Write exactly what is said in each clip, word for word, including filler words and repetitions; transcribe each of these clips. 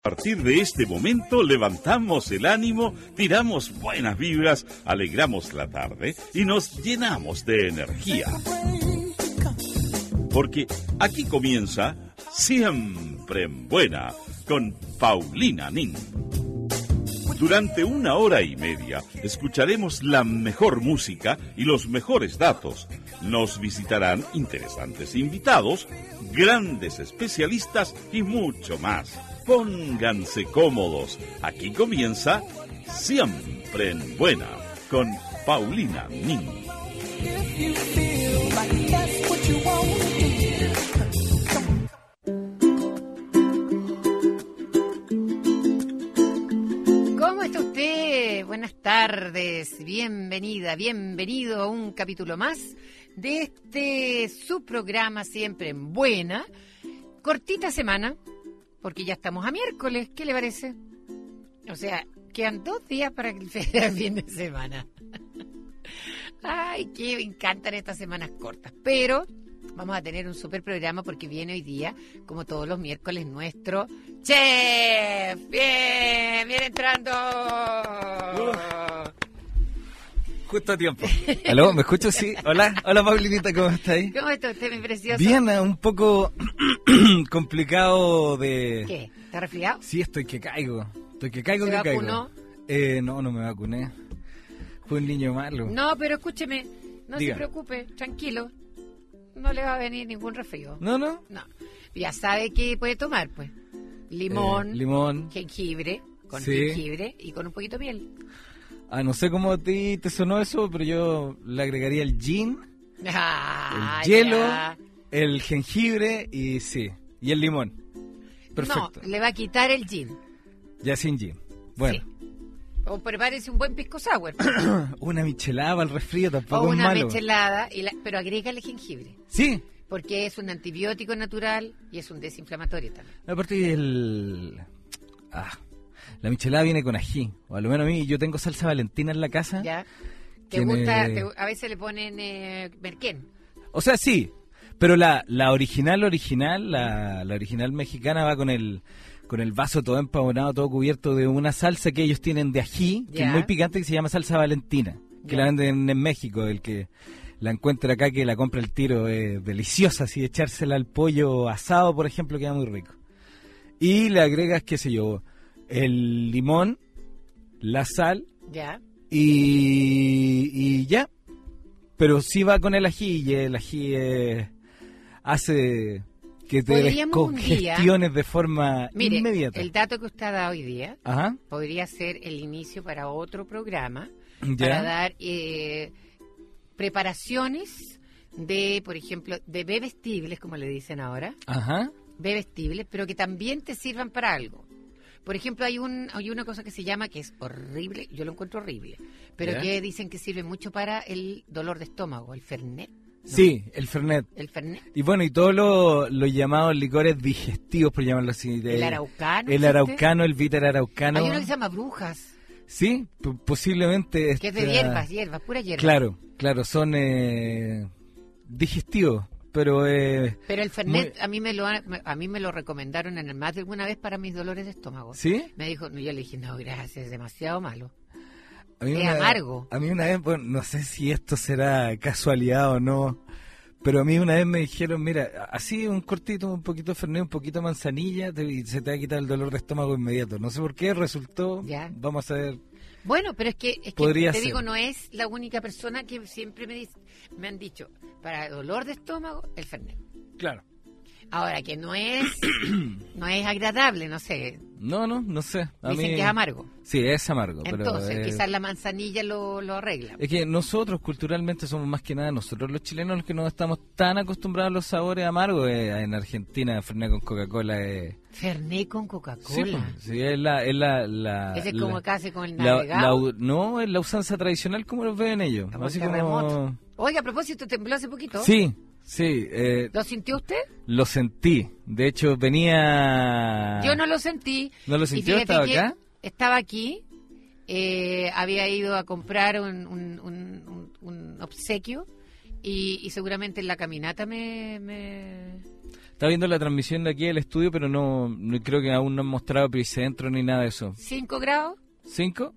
A partir de este momento levantamos el ánimo, tiramos buenas vibras, alegramos la tarde y nos llenamos de energía. Porque aquí comienza Siempre en Buena con Paulina Nin. Durante una hora y media escucharemos la mejor música y los mejores datos. Nos visitarán interesantes invitados, grandes especialistas y mucho más. Pónganse cómodos. Aquí comienza Siempre en Buena con Paulina Nin. ¿Cómo está usted? Buenas tardes. Bienvenida, bienvenido a un capítulo más de este su programa Siempre en Buena. Cortita semana, porque ya estamos a miércoles. ¿Qué le parece? O sea, quedan dos días para que sea el fin de semana. Ay, que me encantan estas semanas cortas. Pero vamos a tener un super programa porque viene hoy día, como todos los miércoles, nuestro chef. ¡Bien! ¡Viene entrando! Uh, justo a tiempo. ¿Aló? ¿Me escucho? Sí. Hola, hola Paulinita, ¿cómo está ahí? ¿Cómo está usted, mi precioso? Bien, un poco complicado de... ¿Qué? ¿Está resfriado? Sí, estoy que caigo. Estoy que caigo, ¿Se que vacunó? caigo. Eh, no, no me vacuné. Fue un niño malo. No, pero escúcheme, no Diga. se preocupe, tranquilo. No le va a venir ningún resfrío. ¿No, no? No. Ya sabe que puede tomar, pues. Limón, Eh, limón. jengibre, con Sí. jengibre y con un poquito de miel. Ah, no sé cómo a ti te sonó eso, pero yo le agregaría el gin, Ah, el hielo, ya. el jengibre y sí, y el limón. Perfecto. No, le va a quitar el gin. Ya sin gin. Bueno. Sí. O prepárese un buen pisco sour. Una michelada para el resfrío tampoco o es una malo. michelada, y la- pero agrégale jengibre. Sí. Porque es un antibiótico natural y es un desinflamatorio también. Aparte el... Ah, la michelada viene con ají. O a lo menos a mí, yo tengo salsa valentina en la casa. ¿Ya? ¿Te Tiene- gusta? te- a veces le ponen eh, merquén. O sea, sí. Pero la, la original, original, la, la original mexicana va con el con el vaso todo empavonado, todo cubierto de una salsa que ellos tienen de ají, que Ya. es muy picante, que se llama salsa valentina. Que Ya. la venden en México. El que la encuentra acá, que la compra el tiro, es deliciosa. Así, echársela al pollo asado, por ejemplo, queda muy rico. Y le agregas, qué sé yo, el limón, la sal ¿Ya? y, y ya. Pero sí va con el ají, y el ají eh, hace que te Podríamos un día- descongestiones de forma Mire, inmediata. el dato que usted ha dado hoy día Ajá, podría ser el inicio para otro programa ya. para dar eh, preparaciones de, por ejemplo, de bebestibles, como le dicen ahora, Ajá, bebestibles, pero que también te sirvan para algo. Por ejemplo, hay un hay una cosa que se llama, que es horrible, yo lo encuentro horrible, pero ¿Ya? que dicen que sirve mucho para el dolor de estómago, el Fernet. ¿no? sí, el Fernet. El Fernet. Y bueno, y todos los los llamados licores digestivos, por llamarlo así. de- El araucano. El ¿existe? araucano, el bitter araucano. Hay uno que se llama brujas, Sí, p- posiblemente. que es de esta- hierbas, hierbas, pura hierba. Claro, claro, son eh, digestivos, pero eh, Pero el Fernet Muy- a mí me lo han- a mí me lo recomendaron en el más de alguna vez para mis dolores de estómago. ¿sí? Me dijo, no, yo le dije, no, gracias, es demasiado malo. A mí Es una- amargo. A mí una vez, bueno, no sé si esto será casualidad o no, pero a mí una vez me dijeron, mira, así un cortito, un poquito de Fernet, un poquito de manzanilla, te- y se te va a quitar el dolor de estómago inmediato. No sé por qué, resultó, Ya. vamos a ver. Bueno, pero es que, es que Podría te ser. digo, no es la única persona que siempre me dice, me han dicho, para dolor de estómago, el Fernet. Claro. Ahora, que no es no es agradable, no sé, No, no, no sé. A dicen mí... que es amargo. Sí, es amargo, Entonces, pero... eh, quizás la manzanilla lo, lo arregla. Es que nosotros culturalmente somos más que nada, nosotros los chilenos, los que no estamos tan acostumbrados a los sabores amargos. Eh, en Argentina, Fernet con Coca-Cola es... Fernet con Sí, Coca-Cola. pues, sí, es la... Es la, la Ese es la- como casi con el la- navegado. la- no, es la usanza tradicional como los ven ellos. Como Así el terremoto. como... Oiga, a propósito, tembló hace poquito. Sí, sí, eh, ¿Lo sintió usted? lo sentí. De hecho, venía... Yo no lo sentí. ¿No lo Y sintió? fíjate ¿Estaba que acá? Estaba aquí, eh, había ido a comprar un, un, un- un- un obsequio y, y seguramente en la caminata me... me- Está viendo la transmisión de aquí del estudio, pero no, no creo que aún no han mostrado epicentro ni nada de eso. cinco grados. ¿cinco?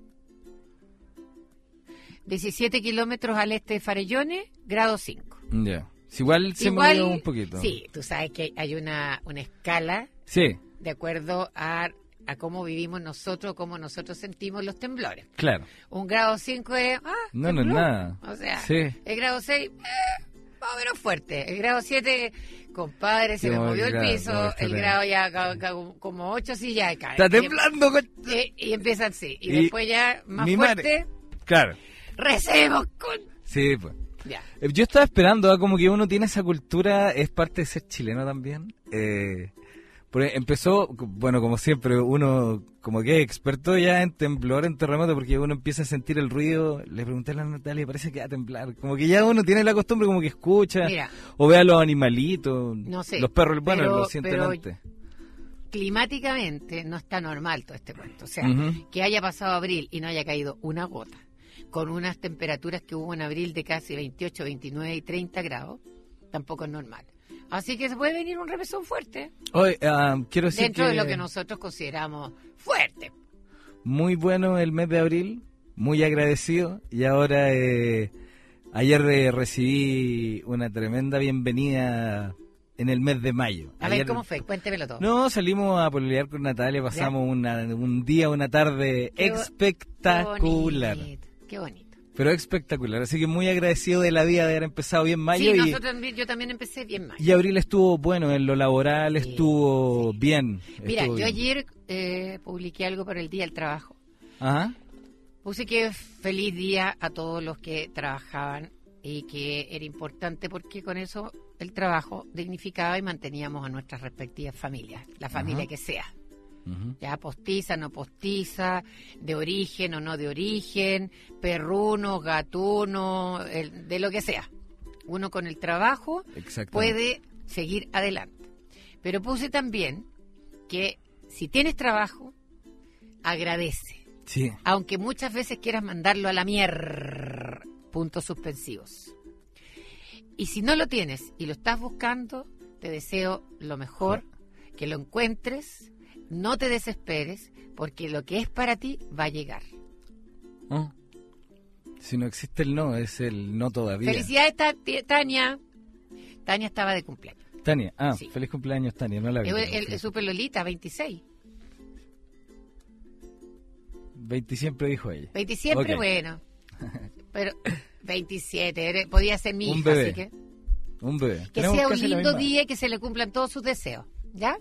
diecisiete kilómetros al este de Farellones, grado cinco. Ya. Si igual se Igual, movió un poquito. Sí, tú sabes que hay una, una escala Sí, de acuerdo a, a cómo vivimos nosotros, cómo nosotros sentimos los temblores. claro. Un grado cinco es... Ah, No, no es tembló. nada. O sea, Sí. el grado seis, eh, más o menos fuerte. El grado siete, compadre, se Sí, me como movió el el grado, piso. como está El bien. grado ya ca- ca- como ocho, sí, ya cae. ¡Está Y- temblando! con- Y, y empiezan así. Y, Y después ya más mi fuerte, Claro. recemos con... Sí, pues. Ya. Eh, Yo estaba esperando, ¿ah? Como que uno tiene esa cultura, es parte de ser chileno también. Eh, porque empezó, bueno, como siempre, uno como que es experto ya en temblor, en terremoto, porque uno empieza a sentir el ruido. Le pregunté a la Natalia, parece que va a temblar. Como que ya uno tiene la costumbre, como que escucha, Mira. o ve a los animalitos, No sé, los perros, bueno, pero- lo sienten pero- antes. Climáticamente no está normal todo este cuento. O sea, Ujú. que haya pasado abril y no haya caído una gota, con unas temperaturas que hubo en abril de casi veintiocho, veintinueve y treinta grados, tampoco es normal. Así que se puede venir un repesón fuerte, Hoy, ah, quiero decir dentro que de lo que nosotros consideramos fuerte. muy bueno el mes de abril, muy agradecido, y ahora eh, ayer eh, recibí una tremenda bienvenida en el mes de mayo. A Ayer- ver cómo fue, cuéntemelo todo. No, salimos a pololear con Natalia, pasamos una, un día, una tarde Qué bo- espectacular, Qué bonito, qué bonito. pero espectacular, así que muy agradecido de la vida de haber empezado bien mayo Sí, y, nosotros también, yo también empecé bien mal. y abril estuvo bueno, en lo laboral Sí, estuvo bien. Mira, estuvo yo bien. ayer eh, publiqué algo para el Día del Trabajo. Ajá, Puse que feliz día a todos los que trabajaban y que era importante porque con eso el trabajo dignificaba y manteníamos a nuestras respectivas familias, la familia Ajá. que sea, ujú, ya postiza, no postiza, de origen o no de origen, perruno, gatuno, el- de lo que sea. Uno con el trabajo exactamente. puede seguir adelante. Pero puse también que si tienes trabajo, agradece. Sí, Aunque muchas veces quieras mandarlo a la mierda, puntos suspensivos. Y si no lo tienes y lo estás buscando, te deseo lo mejor, que lo encuentres, no te desesperes, porque lo que es para ti va a llegar. ¿no? Si no existe el no, es el no todavía. Felicidades, Ta- Ti- Tania. Tania estaba de cumpleaños. Tania, ah, Sí. feliz cumpleaños Tania, no la vi. El, pero el- sí. Super Lolita, veintiséis. veinte siempre dijo ella. veintisiete, Ok. bueno. Pero veintisiete, eres- podía ser mi Un hija, bebé. así que... Un bebé. Que Tenemos sea un casi la lindo misma. día y que se le cumplan todos sus deseos, ¿ya?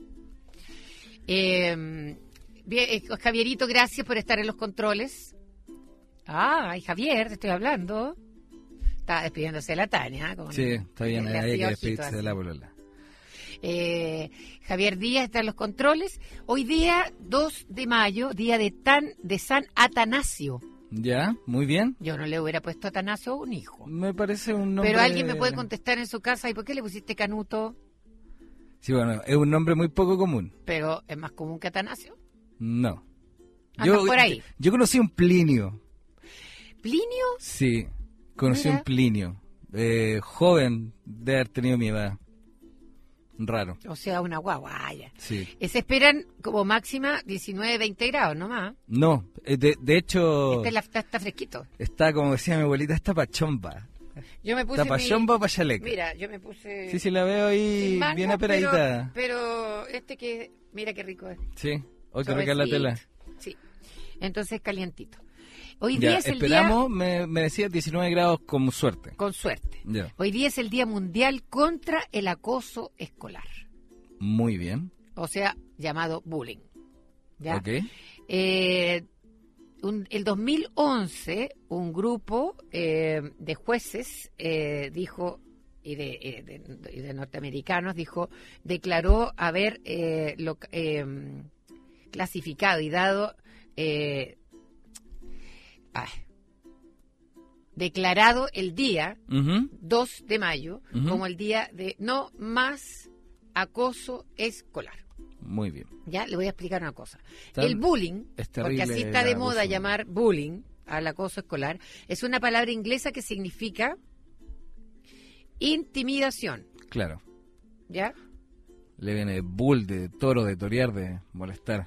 Eh, bien, eh, Javierito, gracias por estar en los controles. Ah, ay, Javier, te estoy hablando. Está despidiéndose de la Tania. con- Sí, está bien, le hay que hacía despedirse ojitos de la así. polola. Eh, Javier Díaz está en los controles. Hoy día, dos de mayo, día de, tan, de San Atanasio. Ya, muy bien. Yo no le hubiera puesto Atanasio a un hijo. Me parece un nombre... Pero alguien me puede contestar en su casa, ¿y por qué le pusiste Canuto? Sí, bueno, es un nombre muy poco común. Pero es más común que Atanasio. No. Anda por ahí. Yo conocí un Plinio. ¿Plinio? Sí, conocí Mira. un Plinio. Eh, joven de haber tenido mi edad. Raro, O sea, una guaguaya. sí. Eh, Se esperan como máxima diecinueve, veinte grados nomás. No, eh, de, de hecho, Este es la- está, está fresquito. está, como decía mi abuelita, está pachomba. Yo me puse Está mi- pachomba o pachaleca. Mira, yo me puse... Sí, sí, la veo ahí sin manga, bien aperadita. Pero, pero este que... Mira qué rico es. Sí, hoy que rica la Suavecito. tela. Sí. Entonces, calientito. Hoy Ya, día es el esperamos, día... me, me decías diecinueve grados con suerte. Con suerte. Ya, Hoy día es el Día Mundial contra el Acoso Escolar. muy bien. O sea, llamado bullying. ¿Ya? Ok. Eh, un- el dos mil once, un grupo eh, de jueces eh, dijo, y de, eh, de- y de norteamericanos, dijo, declaró haber eh, lo- eh, clasificado y dado, eh, ay, declarado el día Ujú, dos de mayo Ujú. como el día de no más acoso escolar. muy bien. Ya, le voy a explicar una cosa. Está- El bullying, es porque terrible así está el de moda abuso. llamar bullying al acoso escolar, es una palabra inglesa que significa intimidación, Claro. ¿ya? Le viene de bull, de toro, de torear, de molestar.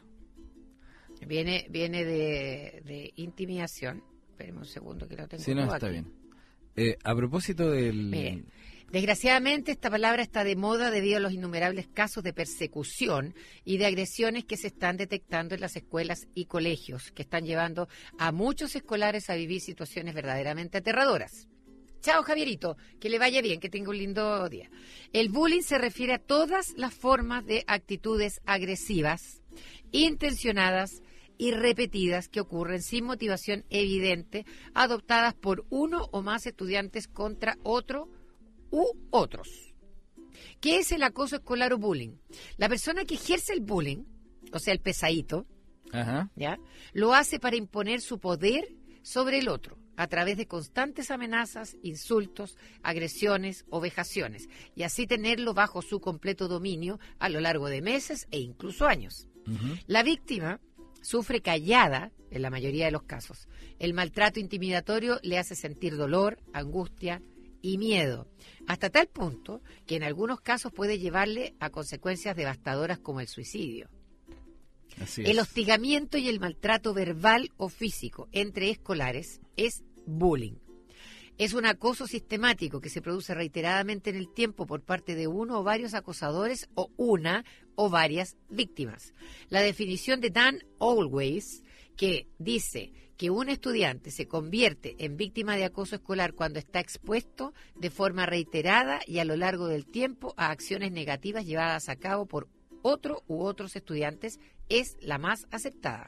Viene viene de, de intimidación. Espérame un segundo que lo tengo. Sí, no, todo está aquí. bien. Eh, a propósito del... Miren, desgraciadamente esta palabra está de moda debido a los innumerables casos de persecución y de agresiones que se están detectando en las escuelas y colegios, que están llevando a muchos escolares a vivir situaciones verdaderamente aterradoras. Chao, Javierito, que le vaya bien, que tenga un lindo día. El bullying se refiere a todas las formas de actitudes agresivas, intencionadas y repetidas que ocurren sin motivación evidente, adoptadas por uno o más estudiantes contra otro u otros. ¿Qué es el acoso escolar o bullying? La persona que ejerce el bullying, o sea, el pesadito, Ajá. ¿ya?, lo hace para imponer su poder sobre el otro, a través de constantes amenazas, insultos, agresiones o vejaciones, y así tenerlo bajo su completo dominio a lo largo de meses e incluso años. Uh-huh. La víctima sufre callada, en la mayoría de los casos. El maltrato intimidatorio le hace sentir dolor, angustia y miedo, hasta tal punto que en algunos casos puede llevarle a consecuencias devastadoras como el suicidio. Así El es. hostigamiento y el maltrato verbal o físico entre escolares es bullying. Es un acoso sistemático que se produce reiteradamente en el tiempo por parte de uno o varios acosadores o una o varias víctimas. La definición de Dan Always, que dice que un estudiante se convierte en víctima de acoso escolar cuando está expuesto de forma reiterada y a lo largo del tiempo a acciones negativas llevadas a cabo por otro u otros estudiantes, es la más aceptada.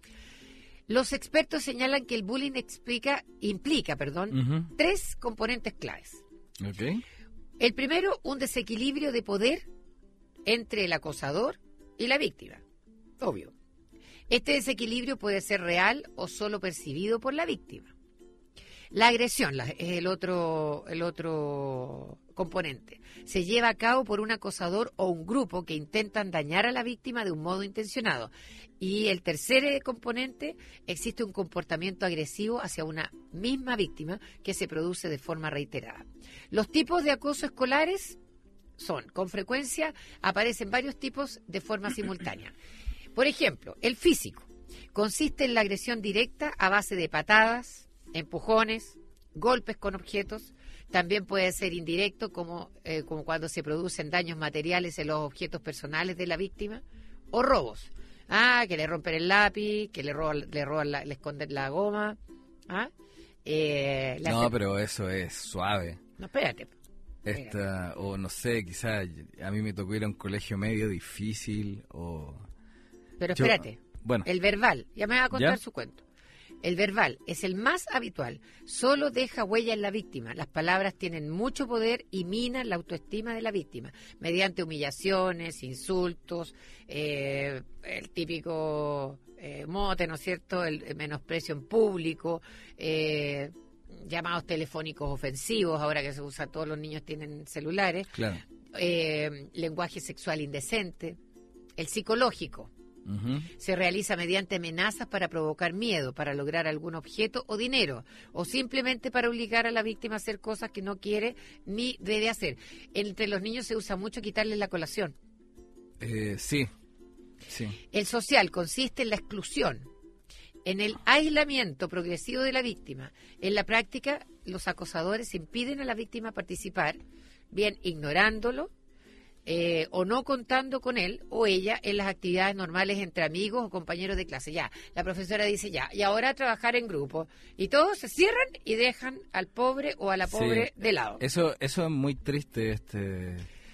Los expertos señalan que el bullying explica, implica perdón, Uh-huh. tres componentes claves. Ok. El primero, un desequilibrio de poder entre el acosador y la víctima. Obvio. Este desequilibrio puede ser real o solo percibido por la víctima. La agresión la, es el otro, el otro componente. Se lleva a cabo por un acosador o un grupo que intentan dañar a la víctima de un modo intencionado. Y el tercer eh, componente, existe un comportamiento agresivo hacia una misma víctima que se produce de forma reiterada. Los tipos de acoso escolares son, con frecuencia, aparecen varios tipos de forma simultánea. Por ejemplo, el físico consiste en la agresión directa a base de patadas, empujones, golpes con objetos. También puede ser indirecto, como, eh, como cuando se producen daños materiales en los objetos personales de la víctima, o robos. Ah, que le rompen el lápiz, que le roban, le roban la, le esconden la goma. ¿Ah? Eh, le No, hacen- pero eso es suave. No, espérate. Esta, o no sé, quizás a mí me tocó ir a un colegio medio difícil, o... Pero Yo- espérate. Bueno, El verbal, ya me va a contar ¿Ya? su cuento. El verbal es el más habitual, solo deja huella en la víctima. Las palabras tienen mucho poder y minan la autoestima de la víctima, mediante humillaciones, insultos, eh, el típico eh, mote, ¿no es cierto?, el, el menosprecio en público, eh, llamados telefónicos ofensivos, ahora que se usa, todos los niños tienen celulares, claro. eh, lenguaje sexual indecente, el psicológico. Ujú. Se realiza mediante amenazas para provocar miedo, para lograr algún objeto o dinero, o simplemente para obligar a la víctima a hacer cosas que no quiere ni debe hacer. Entre los niños se usa mucho quitarles la colación. Eh, sí, sí. El social consiste en la exclusión, en el aislamiento progresivo de la víctima. En la práctica, los acosadores impiden a la víctima participar, bien ignorándolo, Eh, o no contando con él o ella en las actividades normales entre amigos o compañeros de clase. Ya, la profesora dice ya, y ahora a trabajar en grupo. Y todos se cierran y dejan al pobre o a la pobre Sí. de lado. Eso, eso es muy triste. Este,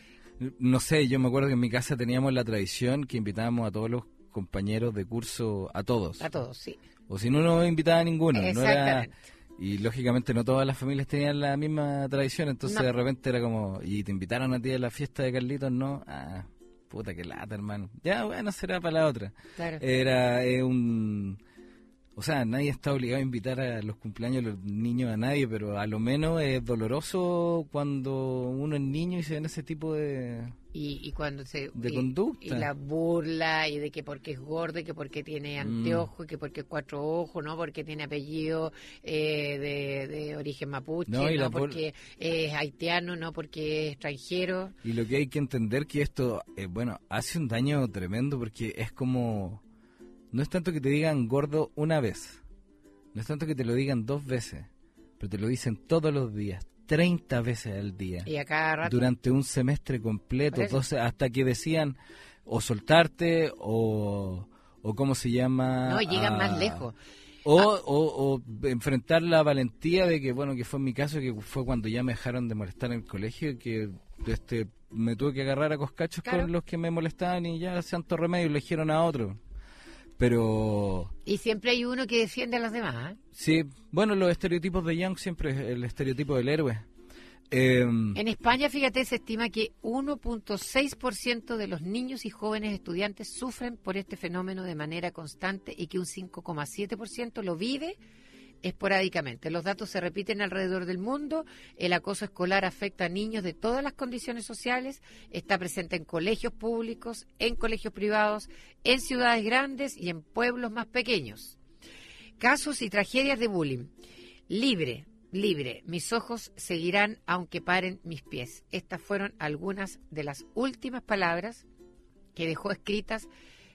no sé, yo me acuerdo que en mi casa teníamos la tradición que invitábamos a todos los compañeros de curso, a todos. A todos, sí. O si no, no invitaba a ninguno. No era, Exactamente. y lógicamente no todas las familias tenían la misma tradición, entonces No. de repente era como, y te invitaron a ti a la fiesta de Carlitos, ¿no? Ah, puta que lata, hermano. Ya, bueno, será para la otra. Claro. Era eh, un... O sea, nadie está obligado a invitar a los cumpleaños de los niños a nadie, pero a lo menos es doloroso cuando uno es niño y se ven ese tipo de, Y, y cuando se de y, conducta. Y la burla, y de que porque es gordo, y que porque tiene anteojos, mm. y que porque cuatro ojos, no porque tiene apellido eh, de, de origen mapuche, no, no porque es haitiano, no porque es extranjero. Y lo que hay que entender que esto, eh, bueno, hace un daño tremendo, porque es como, no es tanto que te digan gordo una vez, no es tanto que te lo digan dos veces, pero te lo dicen todos los días, treinta veces al día. Y a cada rato. Durante un semestre completo, entonces, hasta que decían o soltarte o, o ¿cómo se llama? No, llegan ah, más lejos. O, ah. o, o enfrentar la valentía de que, bueno, que fue en mi caso, que fue cuando ya me dejaron de molestar en el colegio, que este me tuve que agarrar a coscachos claro. con los que me molestaban y ya santo remedio eligieron a otro. Pero... Y siempre hay uno que defiende a los demás, ¿eh? Sí, bueno, los estereotipos de Young siempre es el estereotipo del héroe. Eh, en España, fíjate, se estima que uno punto seis por ciento de los niños y jóvenes estudiantes sufren por este fenómeno de manera constante y que un cinco coma siete por ciento lo vive esporádicamente. Los datos se repiten alrededor del mundo. El acoso escolar afecta a niños de todas las condiciones sociales. Está presente en colegios públicos, en colegios privados, en ciudades grandes y en pueblos más pequeños. Casos y tragedias de bullying. Libre, libre. Mis ojos seguirán aunque paren mis pies. Estas fueron algunas de las últimas palabras que dejó escritas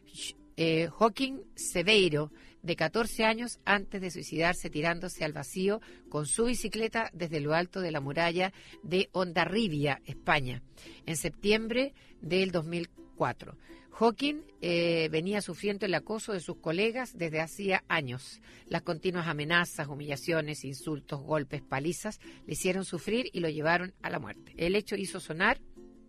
eh, Joaquín Seveiro, de catorce años, antes de suicidarse tirándose al vacío con su bicicleta desde lo alto de la muralla de Hondarribia, España, en septiembre del dos mil cuatro. Joaquín eh, venía sufriendo el acoso de sus colegas desde hacía años. Las continuas amenazas, humillaciones, insultos, golpes, palizas le hicieron sufrir y lo llevaron a la muerte. El hecho hizo sonar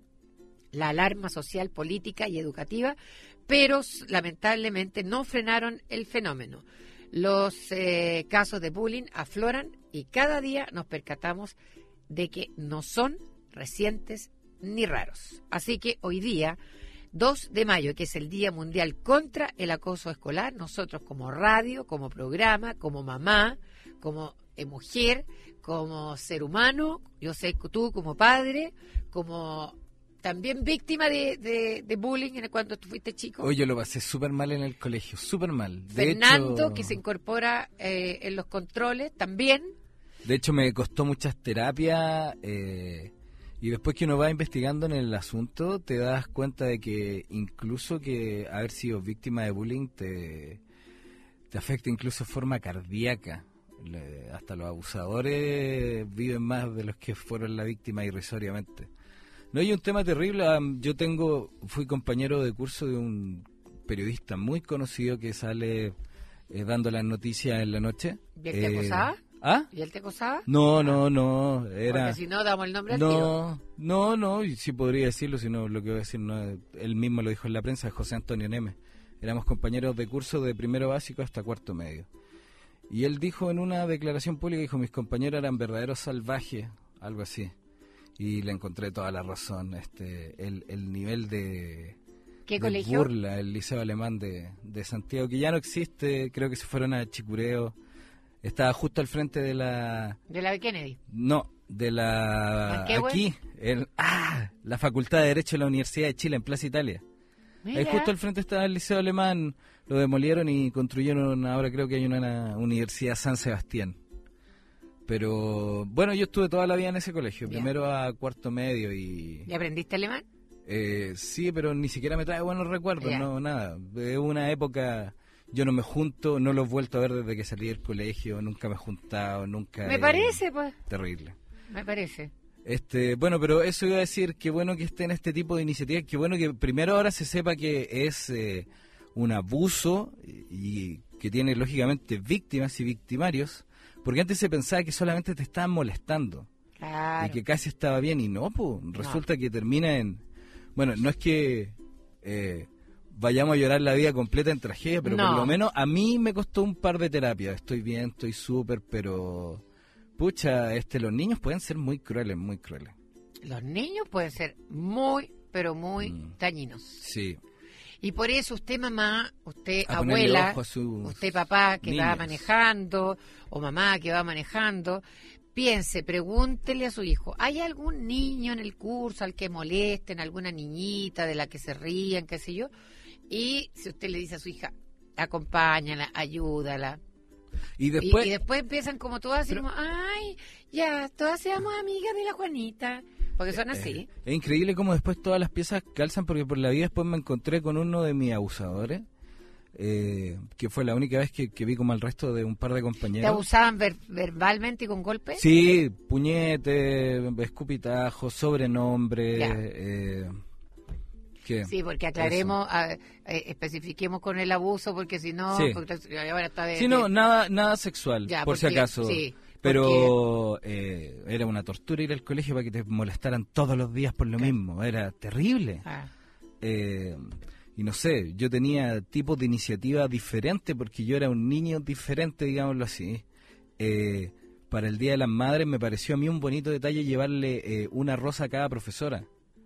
la alarma social, política y educativa, pero lamentablemente no frenaron el fenómeno. Los eh, casos de bullying afloran y cada día nos percatamos de que no son recientes ni raros. Así que hoy día, dos de mayo, que es el Día Mundial contra el Acoso Escolar, nosotros como radio, como programa, como mamá, como eh, mujer, como ser humano, yo sé que tú como padre, como... también víctima de, de, de bullying cuando tú fuiste chico. Oye, yo lo pasé súper mal en el colegio, súper mal. De Fernando, hecho, que se incorpora eh, en los controles, también. De hecho, me costó muchas terapias eh, y después que uno va investigando en el asunto, te das cuenta de que incluso que haber sido víctima de bullying te, te afecta incluso de forma cardíaca. Le, hasta los abusadores viven más de los que fueron la víctima irrisoriamente. No, hay un tema terrible. Yo tengo, fui compañero de curso de un periodista muy conocido que sale eh, dando las noticias en la noche. ¿Y él te eh, acosaba? ¿Ah? ¿Y él te acosaba? No, no, no. Era... Porque si no, damos el nombre al no, tiro. No, no, y sí podría decirlo, si no, lo que voy a decir, no, él mismo lo dijo en la prensa, José Antonio Neme. Éramos compañeros de curso de primero básico hasta cuarto medio. Y él dijo en una declaración pública, dijo, mis compañeros eran verdaderos salvajes, algo así. Y le encontré toda la razón. Este, el, el nivel de, ¿Qué de colegio? burla, el Liceo Alemán de, de Santiago, que ya no existe, creo que se fueron a Chicureo. Estaba justo al frente de la... ¿De la Kennedy? No, de la... Aquí, el, ah, la Facultad de Derecho de la Universidad de Chile, en Plaza Italia. Ahí justo al frente estaba el Liceo Alemán, lo demolieron y construyeron, ahora creo que hay una, una Universidad San Sebastián. Pero, bueno, yo estuve toda la vida en ese colegio, Bien. primero a cuarto medio y... ¿Y aprendiste alemán? Eh, sí, pero ni siquiera me trae buenos recuerdos, no, nada. Es una época, yo no me junto, no lo he vuelto a ver desde que salí del colegio, nunca me he juntado, nunca... Me he... parece, pues. Terrible. Me parece. Este, bueno, pero eso iba a decir, qué bueno que esté en este tipo de iniciativas, qué bueno que primero ahora se sepa que es eh, un abuso y que tiene lógicamente víctimas y victimarios. Porque antes se pensaba que solamente te estaban molestando. Claro. Y que casi estaba bien. Y no, pues, resulta no. que termina en... Bueno, no es que eh, vayamos a llorar la vida completa en tragedia, pero no. por lo menos a mí me costó un par de terapias. Estoy bien, estoy súper, pero... Pucha, este, los niños pueden ser muy crueles, muy crueles. Los niños pueden ser muy, pero muy mm. dañinos. Sí. Y por eso usted mamá, usted a abuela, usted papá que niños. va manejando, o mamá que va manejando, piense, pregúntele a su hijo, ¿hay algún niño en el curso al que molesten, alguna niñita de la que se rían, qué sé yo? Y si usted le dice a su hija, acompáñala, ayúdala. Y después, y, y después empiezan como todas así, pero, como, ay, ya, todas seamos amigas de la Juanita. Porque son así. Eh, es increíble cómo después todas las piezas calzan, porque por la vida después me encontré con uno de mis abusadores, eh, que fue la única vez que, que vi como al resto de un par de compañeros. ¿Te abusaban ver, verbalmente y con golpes? Sí, puñete, escupitajos, sobrenombre. Eh, ¿qué? Sí, porque aclaremos, a, eh, especifiquemos con el abuso, porque si no, Sí. porque ahora está de, Sí, no, de- nada, nada sexual, Ya, por si porque- acaso. sí, Pero eh, era una tortura ir al colegio para que te molestaran todos los días por lo Claro. mismo. Era terrible. Ah, Eh, y no sé, yo tenía tipos de iniciativa diferentes porque yo era un niño diferente, digámoslo así. Eh, para el Día de las Madres me pareció a mí un bonito detalle llevarle eh, una rosa a cada profesora.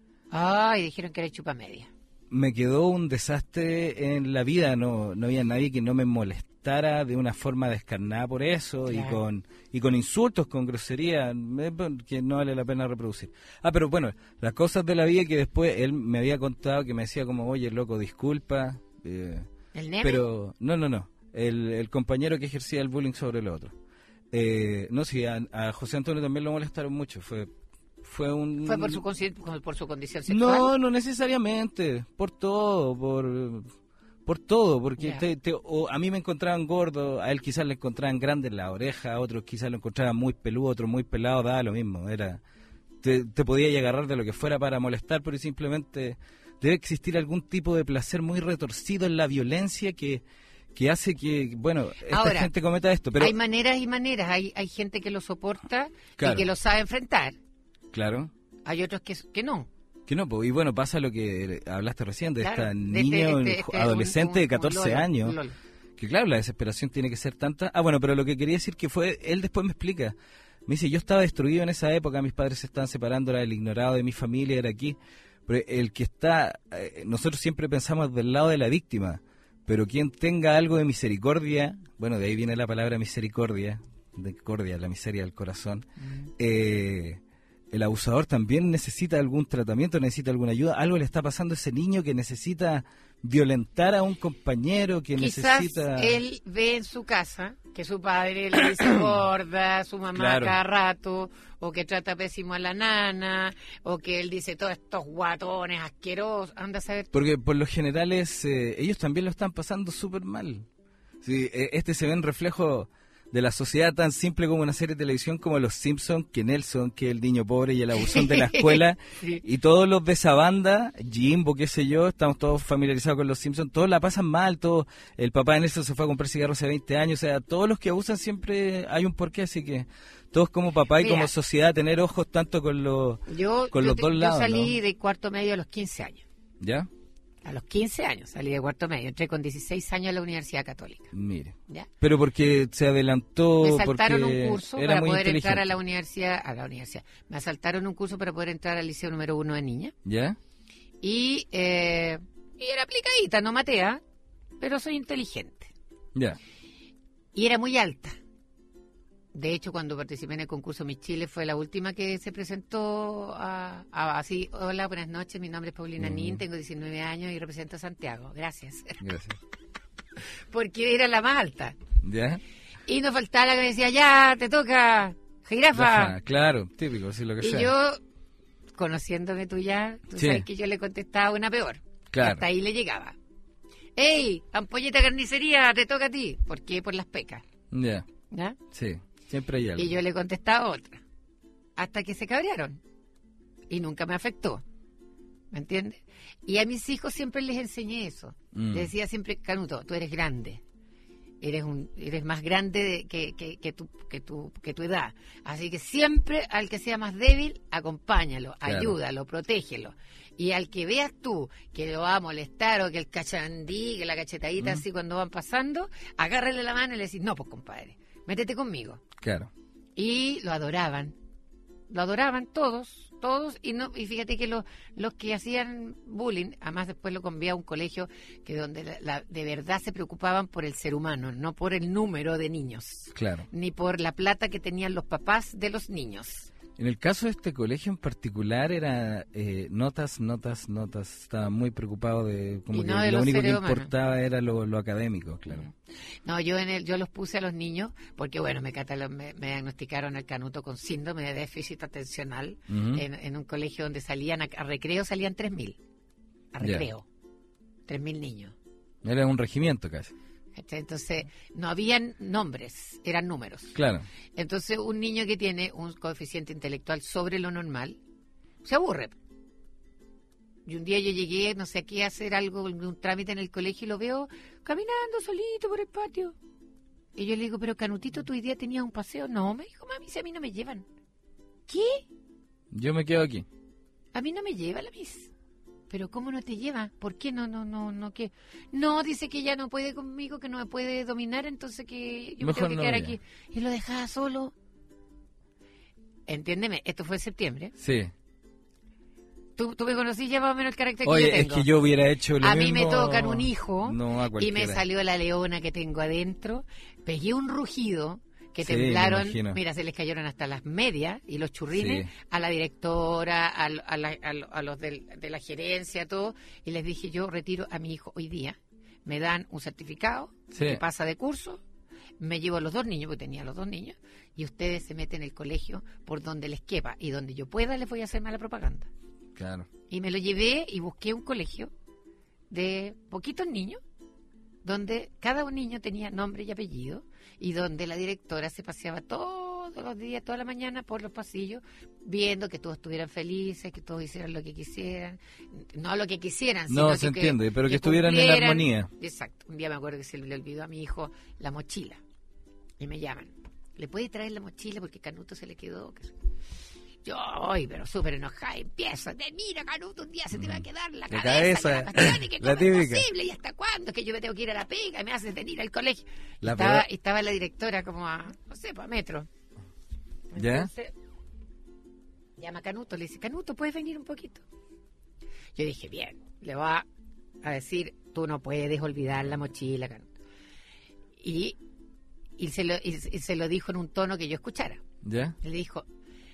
Ay, dijeron que era chupamedia. Me quedó un desastre en la vida, no, no había nadie que no me molestara de una forma descarnada por eso, Claro. y con y con insultos, con grosería, eh, que no vale la pena reproducir. Ah, pero bueno, las cosas de la vida que después él me había contado, que me decía como, oye, loco, disculpa, eh, ¿El nene? pero no, no, no, el, el compañero que ejercía el bullying sobre el otro. Eh, no, sí, a, a José Antonio también lo molestaron mucho, fue fue un... ¿Fue por su, consci- por su condición sexual? No, no necesariamente, por todo, por por todo, porque Ya. te- te- o a mí me encontraban gordo, a él quizás le encontraban grande en la oreja, a otros quizás lo encontraban muy peludo, otros muy pelado, daba lo mismo, era te, te podía agarrar de lo que fuera para molestar, pero simplemente debe existir algún tipo de placer muy retorcido en la violencia que que hace que, bueno, esta Ahora, gente cometa esto, pero Hay maneras y maneras, hay, hay gente que lo soporta Claro. y que lo sabe enfrentar, claro, hay otros que, que no. que no, po, y bueno, pasa lo que hablaste recién de Claro, esta de niño, este- este- adolescente un- un- de catorce un lolo, años. un lolo. Que claro, la desesperación tiene que ser tanta. Ah, bueno, pero lo que quería decir que fue, él después me explica. Me dice, yo estaba destruido en esa época, mis padres se estaban separando, era el ignorado de mi familia, era aquí. Pero el que está, eh, nosotros siempre pensamos del lado de la víctima, pero quien tenga algo de misericordia, bueno, de ahí viene la palabra misericordia, de cordia, la miseria del corazón, eh, el abusador también necesita algún tratamiento, necesita alguna ayuda, algo le está pasando a ese niño que necesita violentar a un compañero, que Quizás necesita... él ve en su casa que su padre le dice gorda, su mamá Claro. cada rato, o que trata pésimo a la nana, o que él dice todos estos guatones asquerosos, anda a saber. Porque por lo general es, eh, ellos también lo están pasando súper mal. Sí, eh, este se ve en reflejo de la sociedad tan simple como una serie de televisión como Los Simpsons, que Nelson, que es el niño pobre y el abusón de la escuela, Sí. y todos los de esa banda, Jimbo, qué sé yo, estamos todos familiarizados con Los Simpsons, todos la pasan mal, todos, el papá de Nelson se fue a comprar cigarros hace veinte años, o sea, todos los que abusan siempre hay un porqué, así que todos como papá y Mira. como sociedad tener ojos tanto con los, Yo, con yo los te- dos yo lados, salí ¿no? de cuarto medio a los quince años. ¿Ya? A los quince años salí de cuarto medio. Entré con dieciséis años a la Universidad Católica. Mire. ¿Ya? Pero porque se adelantó, Me saltaron porque un curso era para muy poder entrar a inteligente. la universidad, a la universidad. Me asaltaron un curso para poder entrar al liceo número uno de niña. ¿Ya? Y, eh, y era aplicadita, no matea, pero soy inteligente. Ya. Y era muy alta. De hecho, cuando participé en el concurso Miss Chile, fue la última que se presentó a, a- así, hola, buenas noches, mi nombre es Paulina Mm. Nin, tengo diecinueve años y represento a Santiago. Gracias. Gracias. Porque era la más alta. ¿Ya? Y nos faltaba la que me decía, ya, te toca, jirafa. Ajá, claro, típico, sí, lo que Y sea. yo, conociéndome tú ya, tú Sí. sabes que yo le contestaba una peor. Claro. Hasta ahí le llegaba. ¡Ey, ampolleta carnicería, te toca a ti! ¿Por qué? Por las pecas. Ya, ¿Ya? sí, siempre hay algo. Y yo le contestaba otra. Hasta que se cabrearon. Y nunca me afectó. ¿Me entiendes? Y a mis hijos siempre les enseñé eso. Mm. Les decía siempre, Canuto, tú eres grande. Eres un eres más grande de- que, que, que, tu, que, tu, que tu edad. Así que siempre al que sea más débil, acompáñalo, Claro. ayúdalo, protégelo. Y al que veas tú que lo va a molestar o que el cachandí, que la cachetadita Mm. así cuando van pasando, agárrale la mano y le decís, no, pues compadre, métete conmigo. Claro. Y lo adoraban. Lo adoraban todos, todos, y no y fíjate que los los que hacían bullying, además después lo convié a un colegio que donde la, la, de verdad se preocupaban por el ser humano, no por el número de niños, claro, ni por la plata que tenían los papás de los niños. En el caso de este colegio en particular era eh, notas, notas, notas. Estaba muy preocupado de como Y que no de lo los único que seres humanos. importaba era lo, lo académico, claro. No, yo en el, yo los puse a los niños porque, bueno, me, catalo- me, me diagnosticaron al Canuto con síndrome de déficit atencional Ujú. en, en un colegio donde salían, a, a recreo salían tres mil. A Ya. recreo. tres mil niños. Era un regimiento casi. ¿Cachai? Entonces, no habían nombres, eran números. Claro. Entonces, un niño que tiene un coeficiente intelectual sobre lo normal, se aburre. Y un día yo llegué, no sé qué, a hacer algo, un trámite en el colegio, y lo veo caminando solito por el patio. Y yo le digo, pero Canutito, ¿tú hoy día tenías un paseo? No, me dijo, mami, si a mí no me llevan. ¿Qué? Yo me quedo aquí. A mí no me lleva la Miss. ¿Pero cómo no te lleva? ¿Por qué no, no, no, no, qué? No, dice que ya no puede conmigo, que no me puede dominar, entonces que yo me Mejor tengo que no quedar vaya. aquí. Y lo dejaba solo. Entiéndeme, esto fue en septiembre. Sí. Tú, tú me conocís ya más o menos el carácter que Oye, yo es tengo. que yo hubiera hecho lo a mismo. mí me tocan un hijo No, a y cualquiera. me salió la leona que tengo adentro. Pegué un rugido que Sí, me temblaron, imagino. mira, se les cayeron hasta las medias y los churrines Sí. a la directora, a, a la- a lo- a los del- de la gerencia, todo. Y les dije, yo retiro a mi hijo hoy día. Me dan un certificado Sí. que pasa de curso. Me llevo a los dos niños, porque tenía a los dos niños, y ustedes se meten en el colegio por donde les quepa y donde yo pueda les voy a hacer mala propaganda. Claro. Y me lo llevé y busqué un colegio de poquitos niños, donde cada un niño tenía nombre y apellido, y donde la directora se paseaba todos los días, toda la mañana por los pasillos, viendo que todos estuvieran felices, que todos hicieran lo que quisieran, no lo que quisieran, No, sino se que, entiende, pero que estuvieran en cumplieran. armonía. Exacto. Un día me acuerdo que se le olvidó a mi hijo la mochila, y me llaman. ¿Le puede traer la mochila? Porque Canuto se le quedó. Yo, ay, pero súper enojada, empiezo. De, mira, Canuto, un día se te va a quedar la, La cabeza. cabeza, la cuestión, y que la cómo es típica. posible, y hasta cuándo, que yo me tengo que ir a la pega, y me haces venir al colegio. Y La estaba, peor- y estaba la directora como a, no sé, pues a metro. ¿Ya? Entonces, llama a Canuto, le dice, Canuto, ¿puedes venir un poquito? Yo dije, bien, le va a decir, tú no puedes olvidar la mochila, Canuto. Y, y, se lo, y, y se lo dijo en un tono que yo escuchara. ¿Ya? Le dijo,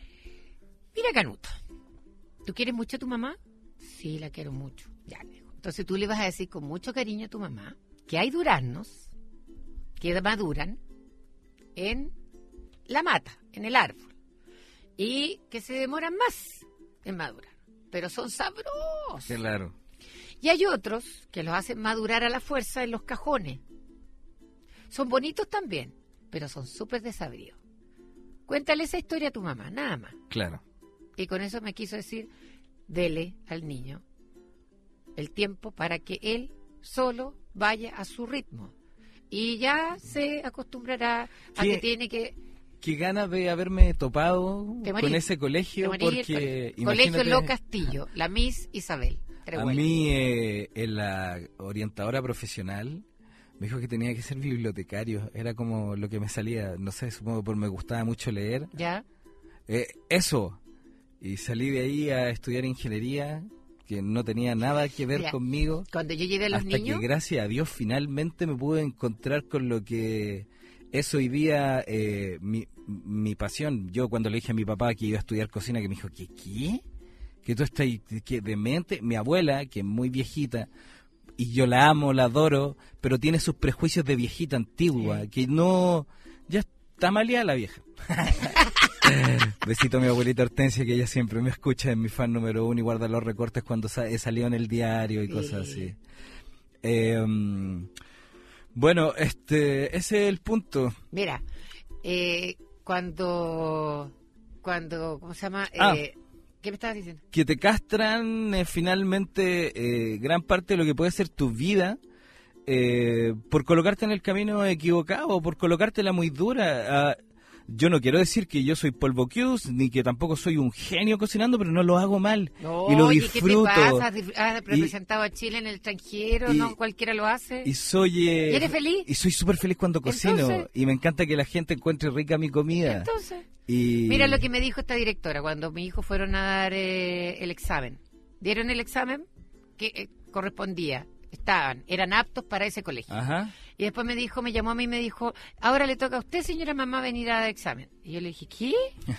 mira, Canuto, ¿tú quieres mucho a tu mamá? Sí, la quiero mucho. Ya, le dijo. Entonces tú le vas a decir con mucho cariño a tu mamá que hay duraznos que maduran en la mata, en el árbol, y que se demoran más en madurar, pero son sabrosos. Claro. Y hay otros que los hacen madurar a la fuerza en los cajones. Son bonitos también, pero son súper desabridos. Cuéntale esa historia a tu mamá, nada más. Claro. Y con eso me quiso decir, dele al niño el tiempo para que él solo vaya a su ritmo. Y ya se acostumbrará a ¿Qué? que tiene que... Qué ganas de haberme topado Te morí. con ese colegio, te morí el porque colegio. imagínate, Colegio Lo Castillo, la Miss Isabel. a Trehuela. mí eh, en la orientadora profesional me dijo que tenía que ser bibliotecario, era como lo que me salía, no sé, supongo por me gustaba mucho leer. ¿Ya? Eh, eso, y salí de ahí a estudiar ingeniería, que no tenía nada que ver Mira, conmigo, Cuando yo llevé a los hasta niños... que gracias a Dios finalmente me pude encontrar con lo que es hoy día eh, mi, mi pasión. Yo cuando le dije a mi papá que iba a estudiar cocina, que me dijo, ¿qué? ¿Qué? Que tú estás que demente. Mi abuela, que es muy viejita, y yo la amo, la adoro, pero tiene sus prejuicios de viejita antigua, Sí. que no... Ya está maleada la vieja. Besito a mi abuelita Hortensia, que ella siempre me escucha, es mi fan número uno y guarda los recortes cuando sa- he salido en el diario y Sí. cosas así. Eh, bueno, este, ese es el punto. Mira, eh, cuando... Cuando... ¿Cómo se llama? Ah. Eh, ¿Qué me estabas diciendo? Que te castran eh, finalmente eh, gran parte de lo que puede ser tu vida eh, por colocarte en el camino equivocado, por colocártela muy dura. Ah, yo no quiero decir que yo soy polvo Q's, ni que tampoco soy un genio cocinando, pero no lo hago mal. No, y lo oye, disfruto. ¿qué te pasa? Has dif- Has representado a Chile en el extranjero, y- no cualquiera lo hace. Y soy... eh, ¿Y eres feliz? Y soy súper feliz cuando cocino. Entonces- y me encanta que la gente encuentre rica mi comida. Entonces, Y... Mira lo que me dijo esta directora cuando mis hijos fueron a dar eh, el examen. Dieron el examen que eh, correspondía. Estaban, eran aptos para ese colegio. Ajá. Y después me dijo, me llamó a mí y me dijo, ahora le toca a usted, señora mamá, venir a dar examen. Y yo le dije, ¿qué?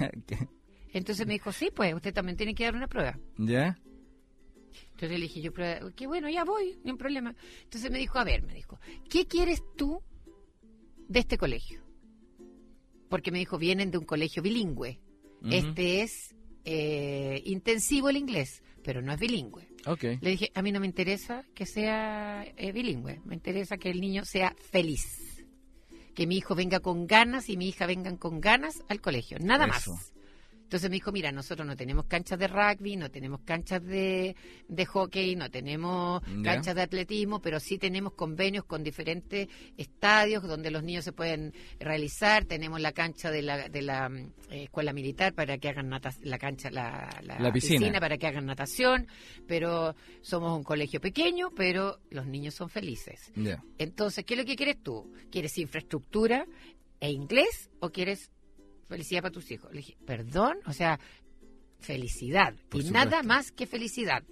Entonces me dijo, sí, pues usted también tiene que dar una prueba. ¿Ya? Entonces le dije, yo, qué bueno, ya voy, no hay problema. Entonces me dijo, a ver, me dijo, ¿qué quieres tú de este colegio? Porque me dijo, vienen de un colegio bilingüe. Uh-huh. Este es eh, intensivo el inglés, pero no es bilingüe. Okay. Le dije, a mí no me interesa que sea eh, bilingüe, me interesa que el niño sea feliz. Que mi hijo venga con ganas y mi hija vengan con ganas al colegio, nada Eso. más. Entonces me dijo, mira, nosotros no tenemos canchas de rugby, no tenemos canchas de, de hockey, no tenemos ¿Ya? canchas de atletismo, pero sí tenemos convenios con diferentes estadios donde los niños se pueden realizar. Tenemos la cancha de la, de la eh, escuela militar para que hagan natación, la cancha, la, la, La piscina. piscina para que hagan natación, pero somos un colegio pequeño, pero los niños son felices. Ya. Entonces, ¿qué es lo que quieres tú? ¿Quieres infraestructura e inglés o quieres felicidad para tus hijos? Le dije, perdón, o sea, felicidad. Por y supuesto. nada más que felicidad.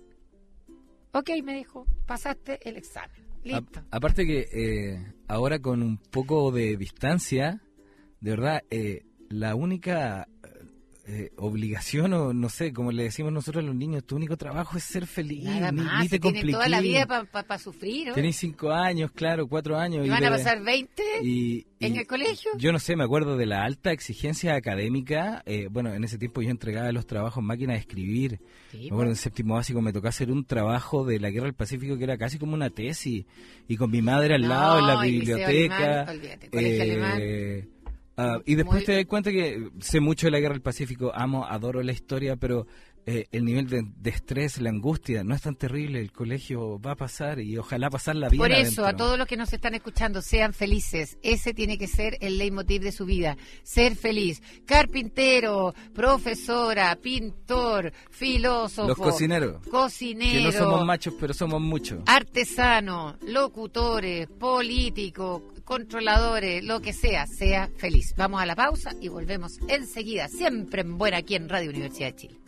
Ok, me dijo, pasaste el examen. Listo. A- aparte que eh, ahora con un poco de distancia, de verdad, eh, la única eh, obligación, o no sé, como le decimos nosotros a los niños, tu único trabajo es ser feliz. Nada ni, más, ni te si tienen toda la compliquís. vida para pa, pa sufrir. ¿no? Tenés cinco años, claro, cuatro años. Y van a de- pasar veinte y- en y el colegio. Yo no sé, me acuerdo de la alta exigencia académica. Eh, bueno, en ese tiempo yo entregaba los trabajos máquina de escribir. Sí, Me acuerdo en pues. séptimo básico me tocó hacer un trabajo de la Guerra del Pacífico que era casi como una tesis. Y con mi madre al No, lado en la y liceo biblioteca. alemán, olvídate, colegio alemán. Ah, y después Muy- te das cuenta que sé mucho de la Guerra del Pacífico, amo, adoro la historia, pero eh, el nivel de, de estrés, la angustia, no es tan terrible. El colegio va a pasar y ojalá pasarla bien. Por eso, adentro. a todos los que nos están escuchando, sean felices. Ese tiene que ser el leitmotiv de su vida. Ser feliz. Carpintero, profesora, pintor, filósofo. Los cocineros. Cocinero. Que no somos machos, pero somos muchos. Artesano, locutores, políticos, controladores, lo que sea, sea feliz. Vamos a la pausa y volvemos enseguida, siempre en buena aquí en Radio Universidad de Chile.